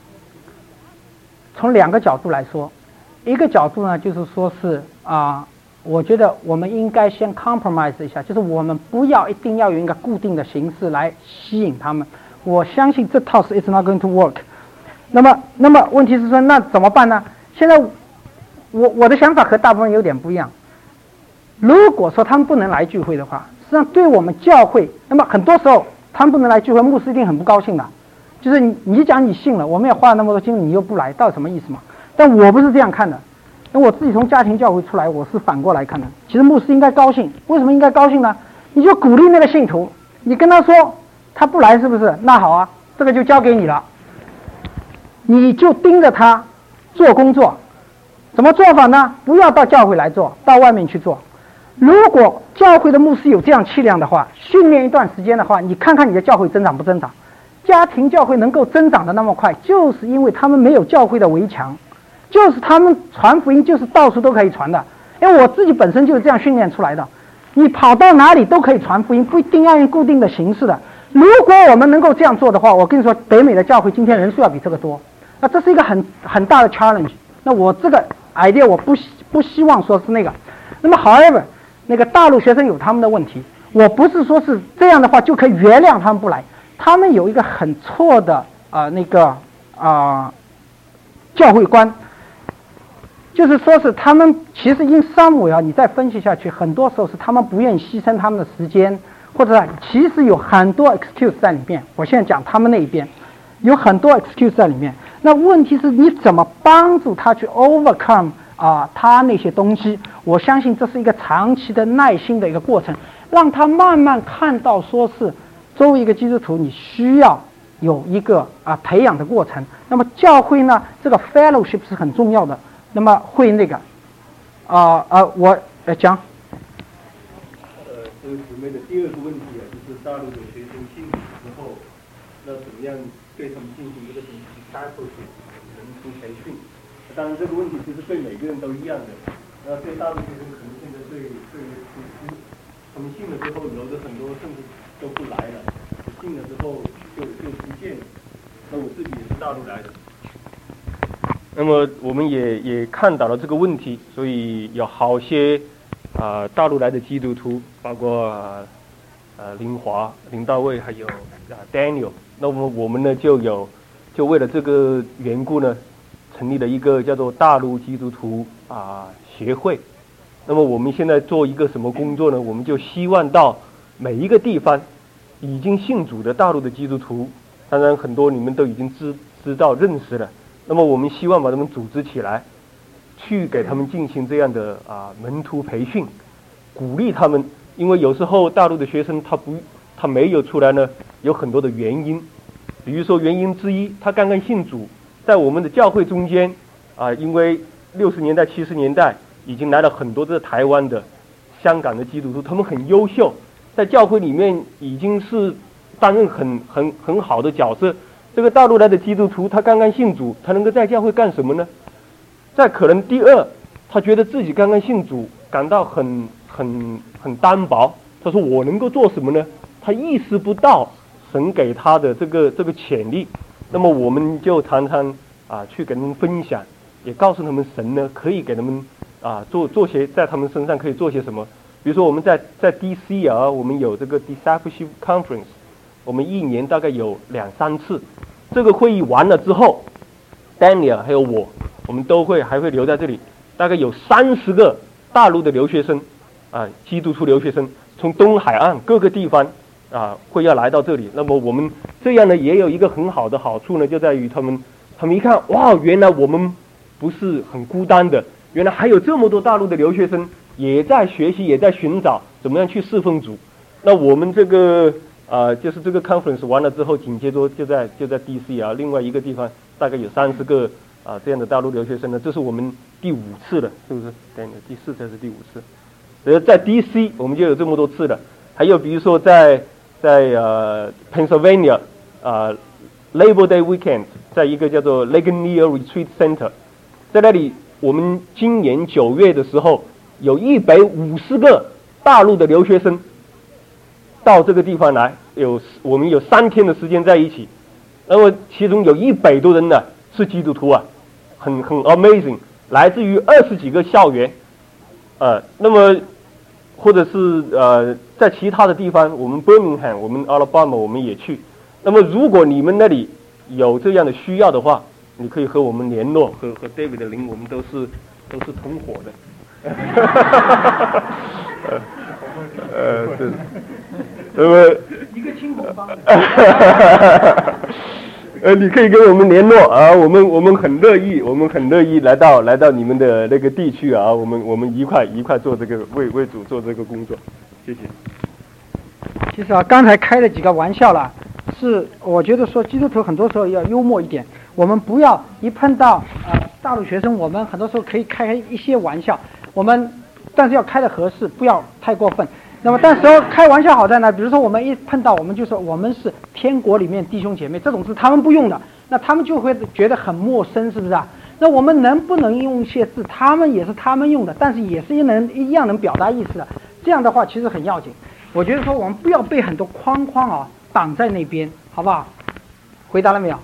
从两个角度来说，一个角度呢就是说是啊、呃，我觉得我们应该先 compromise 一下，就是我们不要一定要有一个固定的形式来吸引他们。我相信这套是 it's not going to work。那么，那么问题是说，那怎么办呢？现在我我的想法和大部分有点不一样。如果说他们不能来聚会的话，实际上对我们教会，那么很多时候他们不能来聚会，牧师一定很不高兴的。就是你你讲你信了，我们也花了那么多精力，你又不来，到底什么意思嘛？但我不是这样看的，因为我自己从家庭教会出来，我是反过来看的。其实牧师应该高兴，为什么应该高兴呢？你就鼓励那个信徒，你跟他说他不来是不是？那好啊，这个就交给你了，你就盯着他做工作。怎么做法呢？不要到教会来做，到外面去做。如果教会的牧师有这样气量的话，训练一段时间的话，你看看你的教会增长不增长？家庭教会能够增长的那么快，就是因为他们没有教会的围墙，就是他们传福音就是到处都可以传的。因为我自己本身就是这样训练出来的，你跑到哪里都可以传福音，不一定要用固定的形式的。如果我们能够这样做的话，我跟你说，北美的教会今天人数要比这个多，那这是一个很很大的 challenge。那我这个 idea 我不不希望说是那个。那么 however 那个大陆学生有他们的问题，我不是说是这样的话就可以原谅他们不来，他们有一个很错的啊、呃、那个啊、呃、教会观，就是说是他们其实因 some 啊，你再分析下去，很多时候是他们不愿意牺牲他们的时间，或者其实有很多 excuse 在里面。我现在讲他们那一边有很多 excuse 在里面。那问题是你怎么帮助他去 overcome 啊、呃、他那些东西？我相信这是一个长期的耐心的一个过程，让他慢慢看到说是作为一个基督徒，你需要有一个啊、呃、培养的过程。那么教会呢，这个 fellowship 是很重要的。那么会那个啊啊、呃呃、我呃讲。 呃，这个姊妹的第二个问题啊，就是大陆的学生信主之后，那怎么样对他们进行这个 discipleship 人生培训？当然这个问题其实对每个人都一样的。那对大陆学生可能现在对对对，他们信了之后，有的很多甚至都不来了，信了之后就就不见了。那我自己也是大陆来的。那么我们也也看到了这个问题，所以有好些啊、呃、大陆来的基督徒，包括呃呃林华、林大卫还有啊 Daniel。那么我们呢就有就为了这个缘故呢，成立了一个叫做大陆基督徒啊、呃、协会。那么我们现在做一个什么工作呢？我们就希望到每一个地方已经信主的大陆的基督徒，当然很多你们都已经知知道认识了。那么我们希望把他们组织起来，去给他们进行这样的啊门徒培训，鼓励他们。因为有时候大陆的学生他不他没有出来呢，有很多的原因。比如说原因之一，他刚刚信主，在我们的教会中间啊，因为六十年代七十年代已经来了很多的台湾的、香港的基督徒，他们很优秀，在教会里面已经是担任很很很好的角色。这个大陆来的基督徒，他刚刚信主，他能够在教会干什么呢？再可能第二，他觉得自己刚刚信主，感到很很很单薄。他说我能够做什么呢？他意识不到神给他的这个这个潜力。那么我们就常常啊去给他们分享，也告诉他们神呢可以给他们啊做做些在他们身上可以做些什么。比如说我们在在 D C 啊，我们有这个 Discipleship Conference， 我们一年大概有两三次。这个会议完了之后 ，Daniel 还有我，我们都会还会留在这里，大概有三十个大陆的留学生，啊，基督徒留学生，从东海岸各个地方啊会要来到这里。那么我们这样呢，也有一个很好的好处呢，就在于他们他们一看，哇，原来我们不是很孤单的，原来还有这么多大陆的留学生也在学习，也在寻找怎么样去侍奉主。那我们这个。啊、呃，就是这个 conference 完了之后，紧接着就在就在 D C 啊，另外一个地方大概有三十个啊、呃、这样的大陆留学生呢，这是我们第五次了，是不是？对，第四才是第五次。呃，在 D C 我们就有这么多次了，还有比如说在在呃 Pennsylvania 呃 Labor Day Weekend， 在一个叫做 Ligonier Retreat Center， 在那里我们今年九月的时候，有一百五十个大陆的留学生到这个地方来，有我们有三天的时间在一起，那么其中有一百多人呢是基督徒啊，很很 amazing， 来自于二十几个校园，呃，那么或者是呃在其他的地方，我们 Birmingham， 我们 Alabama 我们也去。那么如果你们那里有这样的需要的话，你可以和我们联络，和和 David 的林，我们都是都是同伙的。呃呃是，那么一个青红帮的。 呃，你可以跟我们联络啊，我们我们很乐意，我们很乐意来到来到你们的那个地区啊，我们我们一块一块做这个为为主做这个工作，谢谢。 其实啊，刚才开了几个玩笑了，是我觉得说基督徒很多时候要幽默一点，我们不要一碰到呃大陆学生，我们很多时候可以开一些玩笑，我们但是要开的合适，不要太过分。那么，但是开玩笑好在呢，比如说我们一碰到，我们就说我们是天国里面弟兄姐妹，这种字他们不用的，那他们就会觉得很陌生，是不是啊？那我们能不能用一些字，他们也是他们用的，但是也是一能一样能表达意思的，这样的话其实很要紧。我觉得说我们不要被很多框框啊挡在那边，好不好？回答了没有？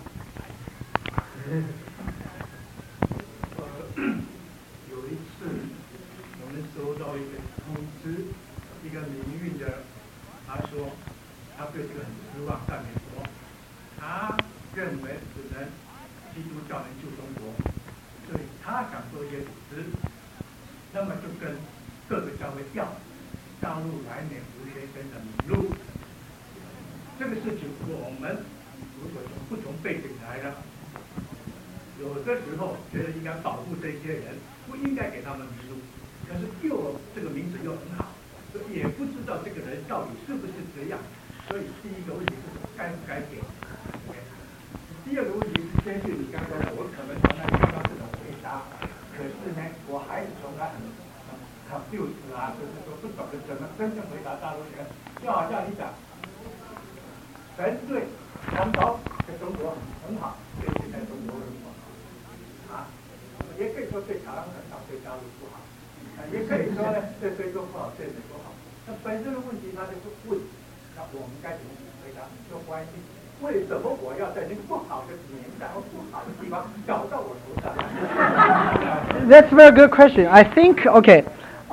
有一次我们收到一个通知，一个民运的，他说他对这个很失望，在美国，他认为只能基督教能救中国，所以他想做一些组织，那么就跟各个教会要大陆来美留学生的名录。这个事情我们如果从不同背景来的，有的时候觉得应该保护这些人，不应该给他们名录，可是又这个名字又很好，也不知道这个人到底是不是这样，所以第一个问题是该不该给。第二个问题是根据你刚刚的，我可能从来刚刚这种回答，可是呢，我还是从来很很 confused 啊，就是说不懂得怎么真正回答大陆人，就好像你讲，神对南朝对中国很好，对现在中国很不好，啊，也可以说对台湾很好，对大陆不好，啊，也可以说呢，对非洲不好，对美国好。那本身的问题，他就是问，那我们该怎么回答？就关心为什么我要在那个不好的年代和不好的地方找到我头上 ？That's a very good question. I think OK， 啊、uh, ，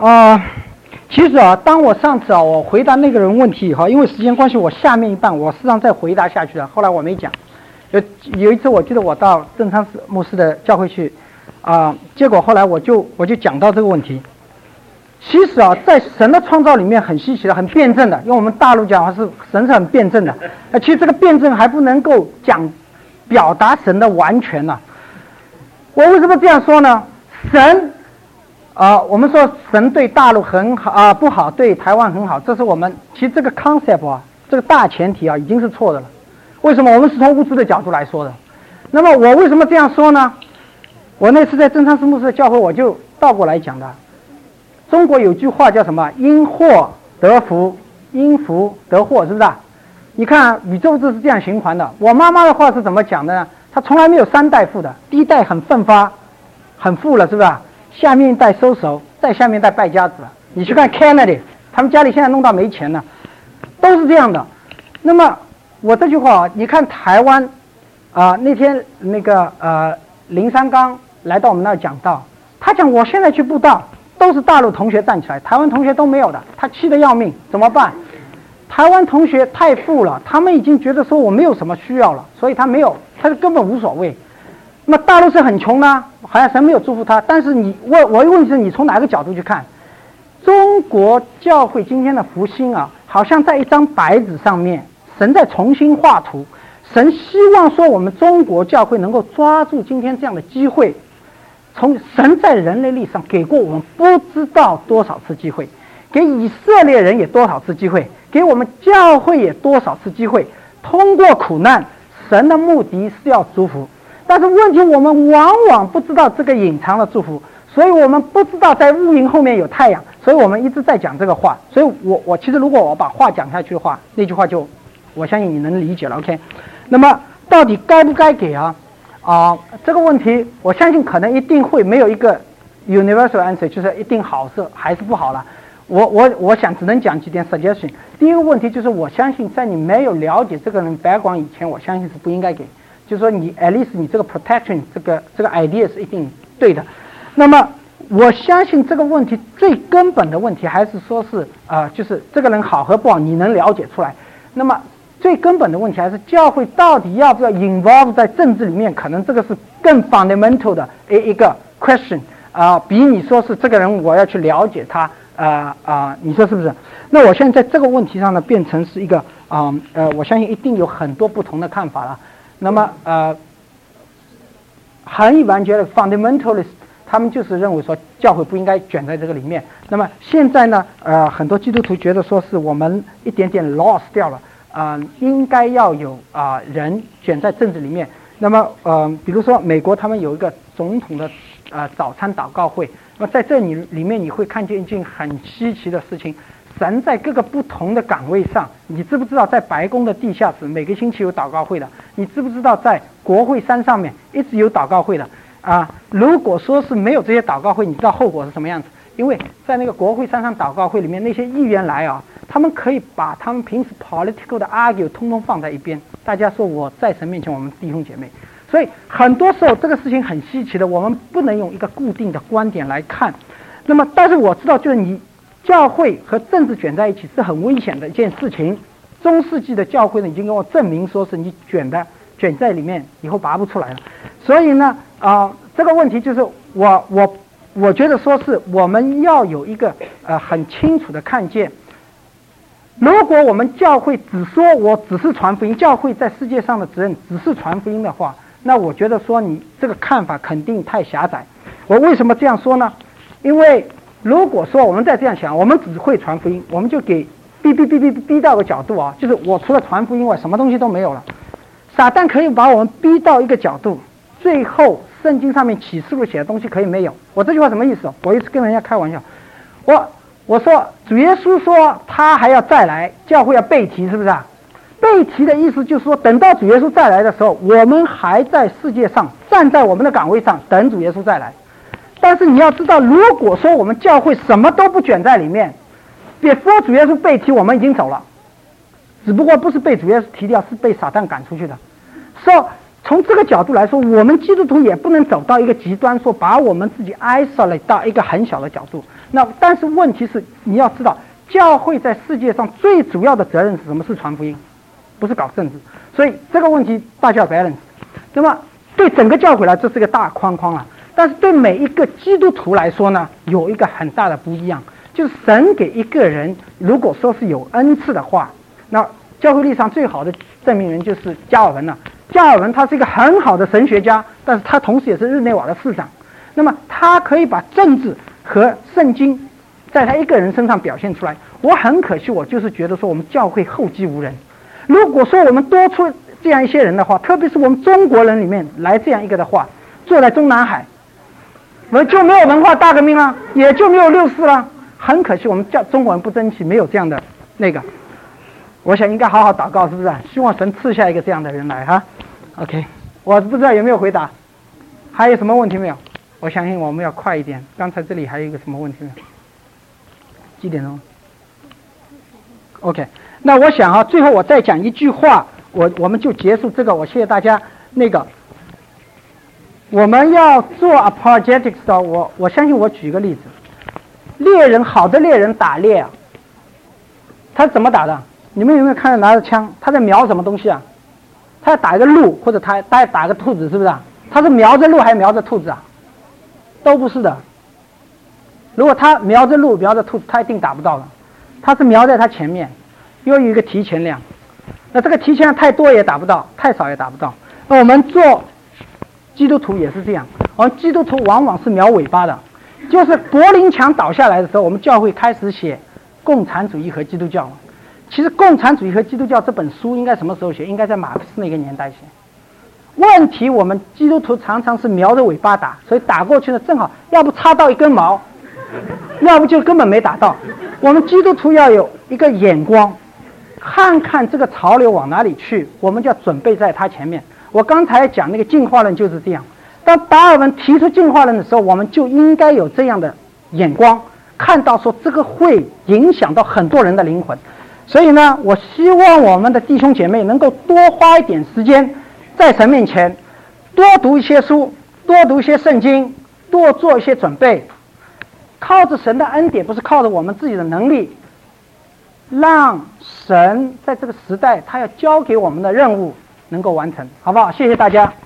其实啊，当我上次啊我回答那个人问题以后，因为时间关系，我下面一半我实际上再回答下去了，后来我没讲。有有一次我记得我到正昌牧师的教会去，啊、呃，结果后来我就我就讲到这个问题。其实啊，在神的创造里面很稀奇的、很辩证的，用我们大陆讲话是神是很辩证的。呃，其实这个辩证还不能够讲表达神的完全呢、啊。我为什么这样说呢？神啊、呃，我们说神对大陆很好啊、呃，不好，对台湾很好，这是我们其实这个 concept 啊，这个大前提啊，已经是错的了。为什么？我们是从物质的角度来说的。那么我为什么这样说呢？我那次在正昌牧师的教会，我就倒过来讲的。中国有句话叫什么？因祸得福，因福得祸，是不是啊？你看宇宙就是这样循环的。我妈妈的话是怎么讲的呢？她从来没有三代富的，第一代很奋发，很富了，是不是啊？下面一代收手，再下面一代败家子了。你去看 Kennedy， 他们家里现在弄到没钱了，都是这样的。那么我这句话，你看台湾啊、呃，那天那个呃林三刚来到我们那儿讲道，他讲我现在去布道。都是大陆同学站起来，台湾同学都没有的，他气得要命，怎么办？台湾同学太富了，他们已经觉得说我没有什么需要了，所以他没有，他根本无所谓。那大陆是很穷呢，好像神没有祝福他。但是你我我问题是你从哪个角度去看？中国教会今天的复兴啊，好像在一张白纸上面，神在重新画图，神希望说我们中国教会能够抓住今天这样的机会。从神在人类历史上给过我们不知道多少次机会，给以色列人也多少次机会，给我们教会也多少次机会。通过苦难，神的目的是要祝福，但是问题我们往往不知道这个隐藏的祝福，所以我们不知道在乌云后面有太阳， 所以我们一直在讲这个话。所以我我其实如果我把话讲下去的话，那句话就我相信你能理解了。OK， 那么到底该不该给啊？啊、呃，这个问题我相信可能一定会没有一个 universal answer， 就是一定好是还是不好了。我我我想只能讲几点 suggestion。第一个问题就是我相信在你没有了解这个人 background 以前，我相信是不应该给。就是说你 at least 你这个 protection 这个这个 idea 是一定对的。那么我相信这个问题最根本的问题还是说是呃就是这个人好和不好你能了解出来。那么最根本的问题还是教会到底要不要 involve 在政治里面，可能这个是更 fundamental 的一一个 question 啊、呃，比你说是这个人我要去了解他啊啊、呃呃，你说是不是？那我现在在这个问题上呢，变成是一个啊 呃, 呃，我相信一定有很多不同的看法了。那么呃，很一般觉得 fundamentalist 他们就是认为说教会不应该卷在这个里面。那么现在呢，呃，很多基督徒觉得说是我们一点点 lost 掉了，啊、呃，应该要有啊、呃、人卷在政治里面。那么呃，比如说美国他们有一个总统的呃早餐祷告会，那么在这里里面你会看见一件很稀奇的事情。神在各个不同的岗位上，你知不知道在白宫的地下室每个星期有祷告会的？你知不知道在国会山上面一直有祷告会的？啊，如果说是没有这些祷告会，你知道后果是什么样子？因为在那个国会山上祷告会里面，那些议员来啊，他们可以把他们平时 political 的 argue 通通放在一边，大家说我在神面前我们弟兄姐妹。所以很多时候这个事情很稀奇的，我们不能用一个固定的观点来看。那么，但是我知道，就是你。教会和政治卷在一起是很危险的一件事情。中世纪的教会呢，已经跟我证明说是你卷的卷在里面，以后拔不出来了。所以呢，啊、呃，这个问题就是我我我觉得说是我们要有一个呃很清楚的看见。如果我们教会只说我只是传福音，教会在世界上的责任只是传福音的话，那我觉得说你这个看法肯定太狭窄。我为什么这样说呢？因为如果说我们再这样想，我们只会传福音，我们就给逼逼逼逼逼到个角度啊，就是我除了传福音外，什么东西都没有了。撒旦可以把我们逼到一个角度，最后圣经上面启示录写的东西可以没有。我这句话什么意思？我一直跟人家开玩笑，我我说主耶稣说他还要再来，教会要被提，是不是啊？被提的意思就是说，等到主耶稣再来的时候，我们还在世界上站在我们的岗位上等主耶稣再来。但是你要知道，如果说我们教会什么都不卷在里面，别说主耶稣被提，我们已经走了，只不过不是被主耶稣提掉，是被撒旦赶出去的。所以从这个角度来说，我们基督徒也不能走到一个极端，说把我们自己 isolate 到一个很小的角度。那但是问题是，你要知道，教会在世界上最主要的责任是什么？是传福音，不是搞政治。所以这个问题大家要 balance。那么对整个教会来，这是个大框框啊。但是对每一个基督徒来说呢，有一个很大的不一样，就是神给一个人，如果说是有恩赐的话，那教会历史上最好的证明人就是加尔文了。加尔文他是一个很好的神学家，但是他同时也是日内瓦的市长。那么他可以把政治和圣经在他一个人身上表现出来。我很可惜，我就是觉得说我们教会后继无人。如果说我们多出这样一些人的话，特别是我们中国人里面来这样一个的话，坐在中南海，我就没有文化大革命了，也就没有六四了。很可惜，我们叫中国人不争气，没有这样的那个。我想应该好好祷告，是不是？希望神赐下一个这样的人来哈。OK， 我不知道有没有回答，还有什么问题没有？我相信我们要快一点。刚才这里还有一个什么问题没有？几点钟 ？OK， 那我想啊，最后我再讲一句话，我我们就结束这个。我谢谢大家。那个。我们要做 apologetics 的，我我相信我举一个例子，猎人好的猎人打猎啊，他怎么打的？你们有没有看到拿着枪？他在瞄什么东西啊？他要打一个鹿，或者他他要打一个兔子，是不是啊？他是瞄着鹿还是瞄着兔子啊？都不是的。如果他瞄着鹿瞄着兔子，他一定打不到的。他是瞄在他前面，又有一个提前量，那这个提前量太多也打不到，太少也打不到。那我们做基督徒也是这样，而基督徒往往是瞄尾巴的。就是柏林墙倒下来的时候，我们教会开始写共产主义和基督教。其实共产主义和基督教这本书应该什么时候写？应该在马克思那个年代写。问题我们基督徒常常是瞄着尾巴打，所以打过去呢，正好要不插到一根毛， 要不就根本没达到。我们基督徒要有一个眼光，看看这个潮流往哪里去，我们就要准备在它前面。我刚才讲那个进化论就是这样，当达尔文提出进化论的时候，我们就应该有这样的眼光，看到说这个会影响到很多人的灵魂。所以呢，我希望我们的弟兄姐妹能够多花一点时间在神面前，多读一些书，多读一些圣经，多做一些准备，靠着神的恩典，不是靠着我们自己的能力，让神在这个时代他要交给我们的任务能够完成，好不好？谢谢大家。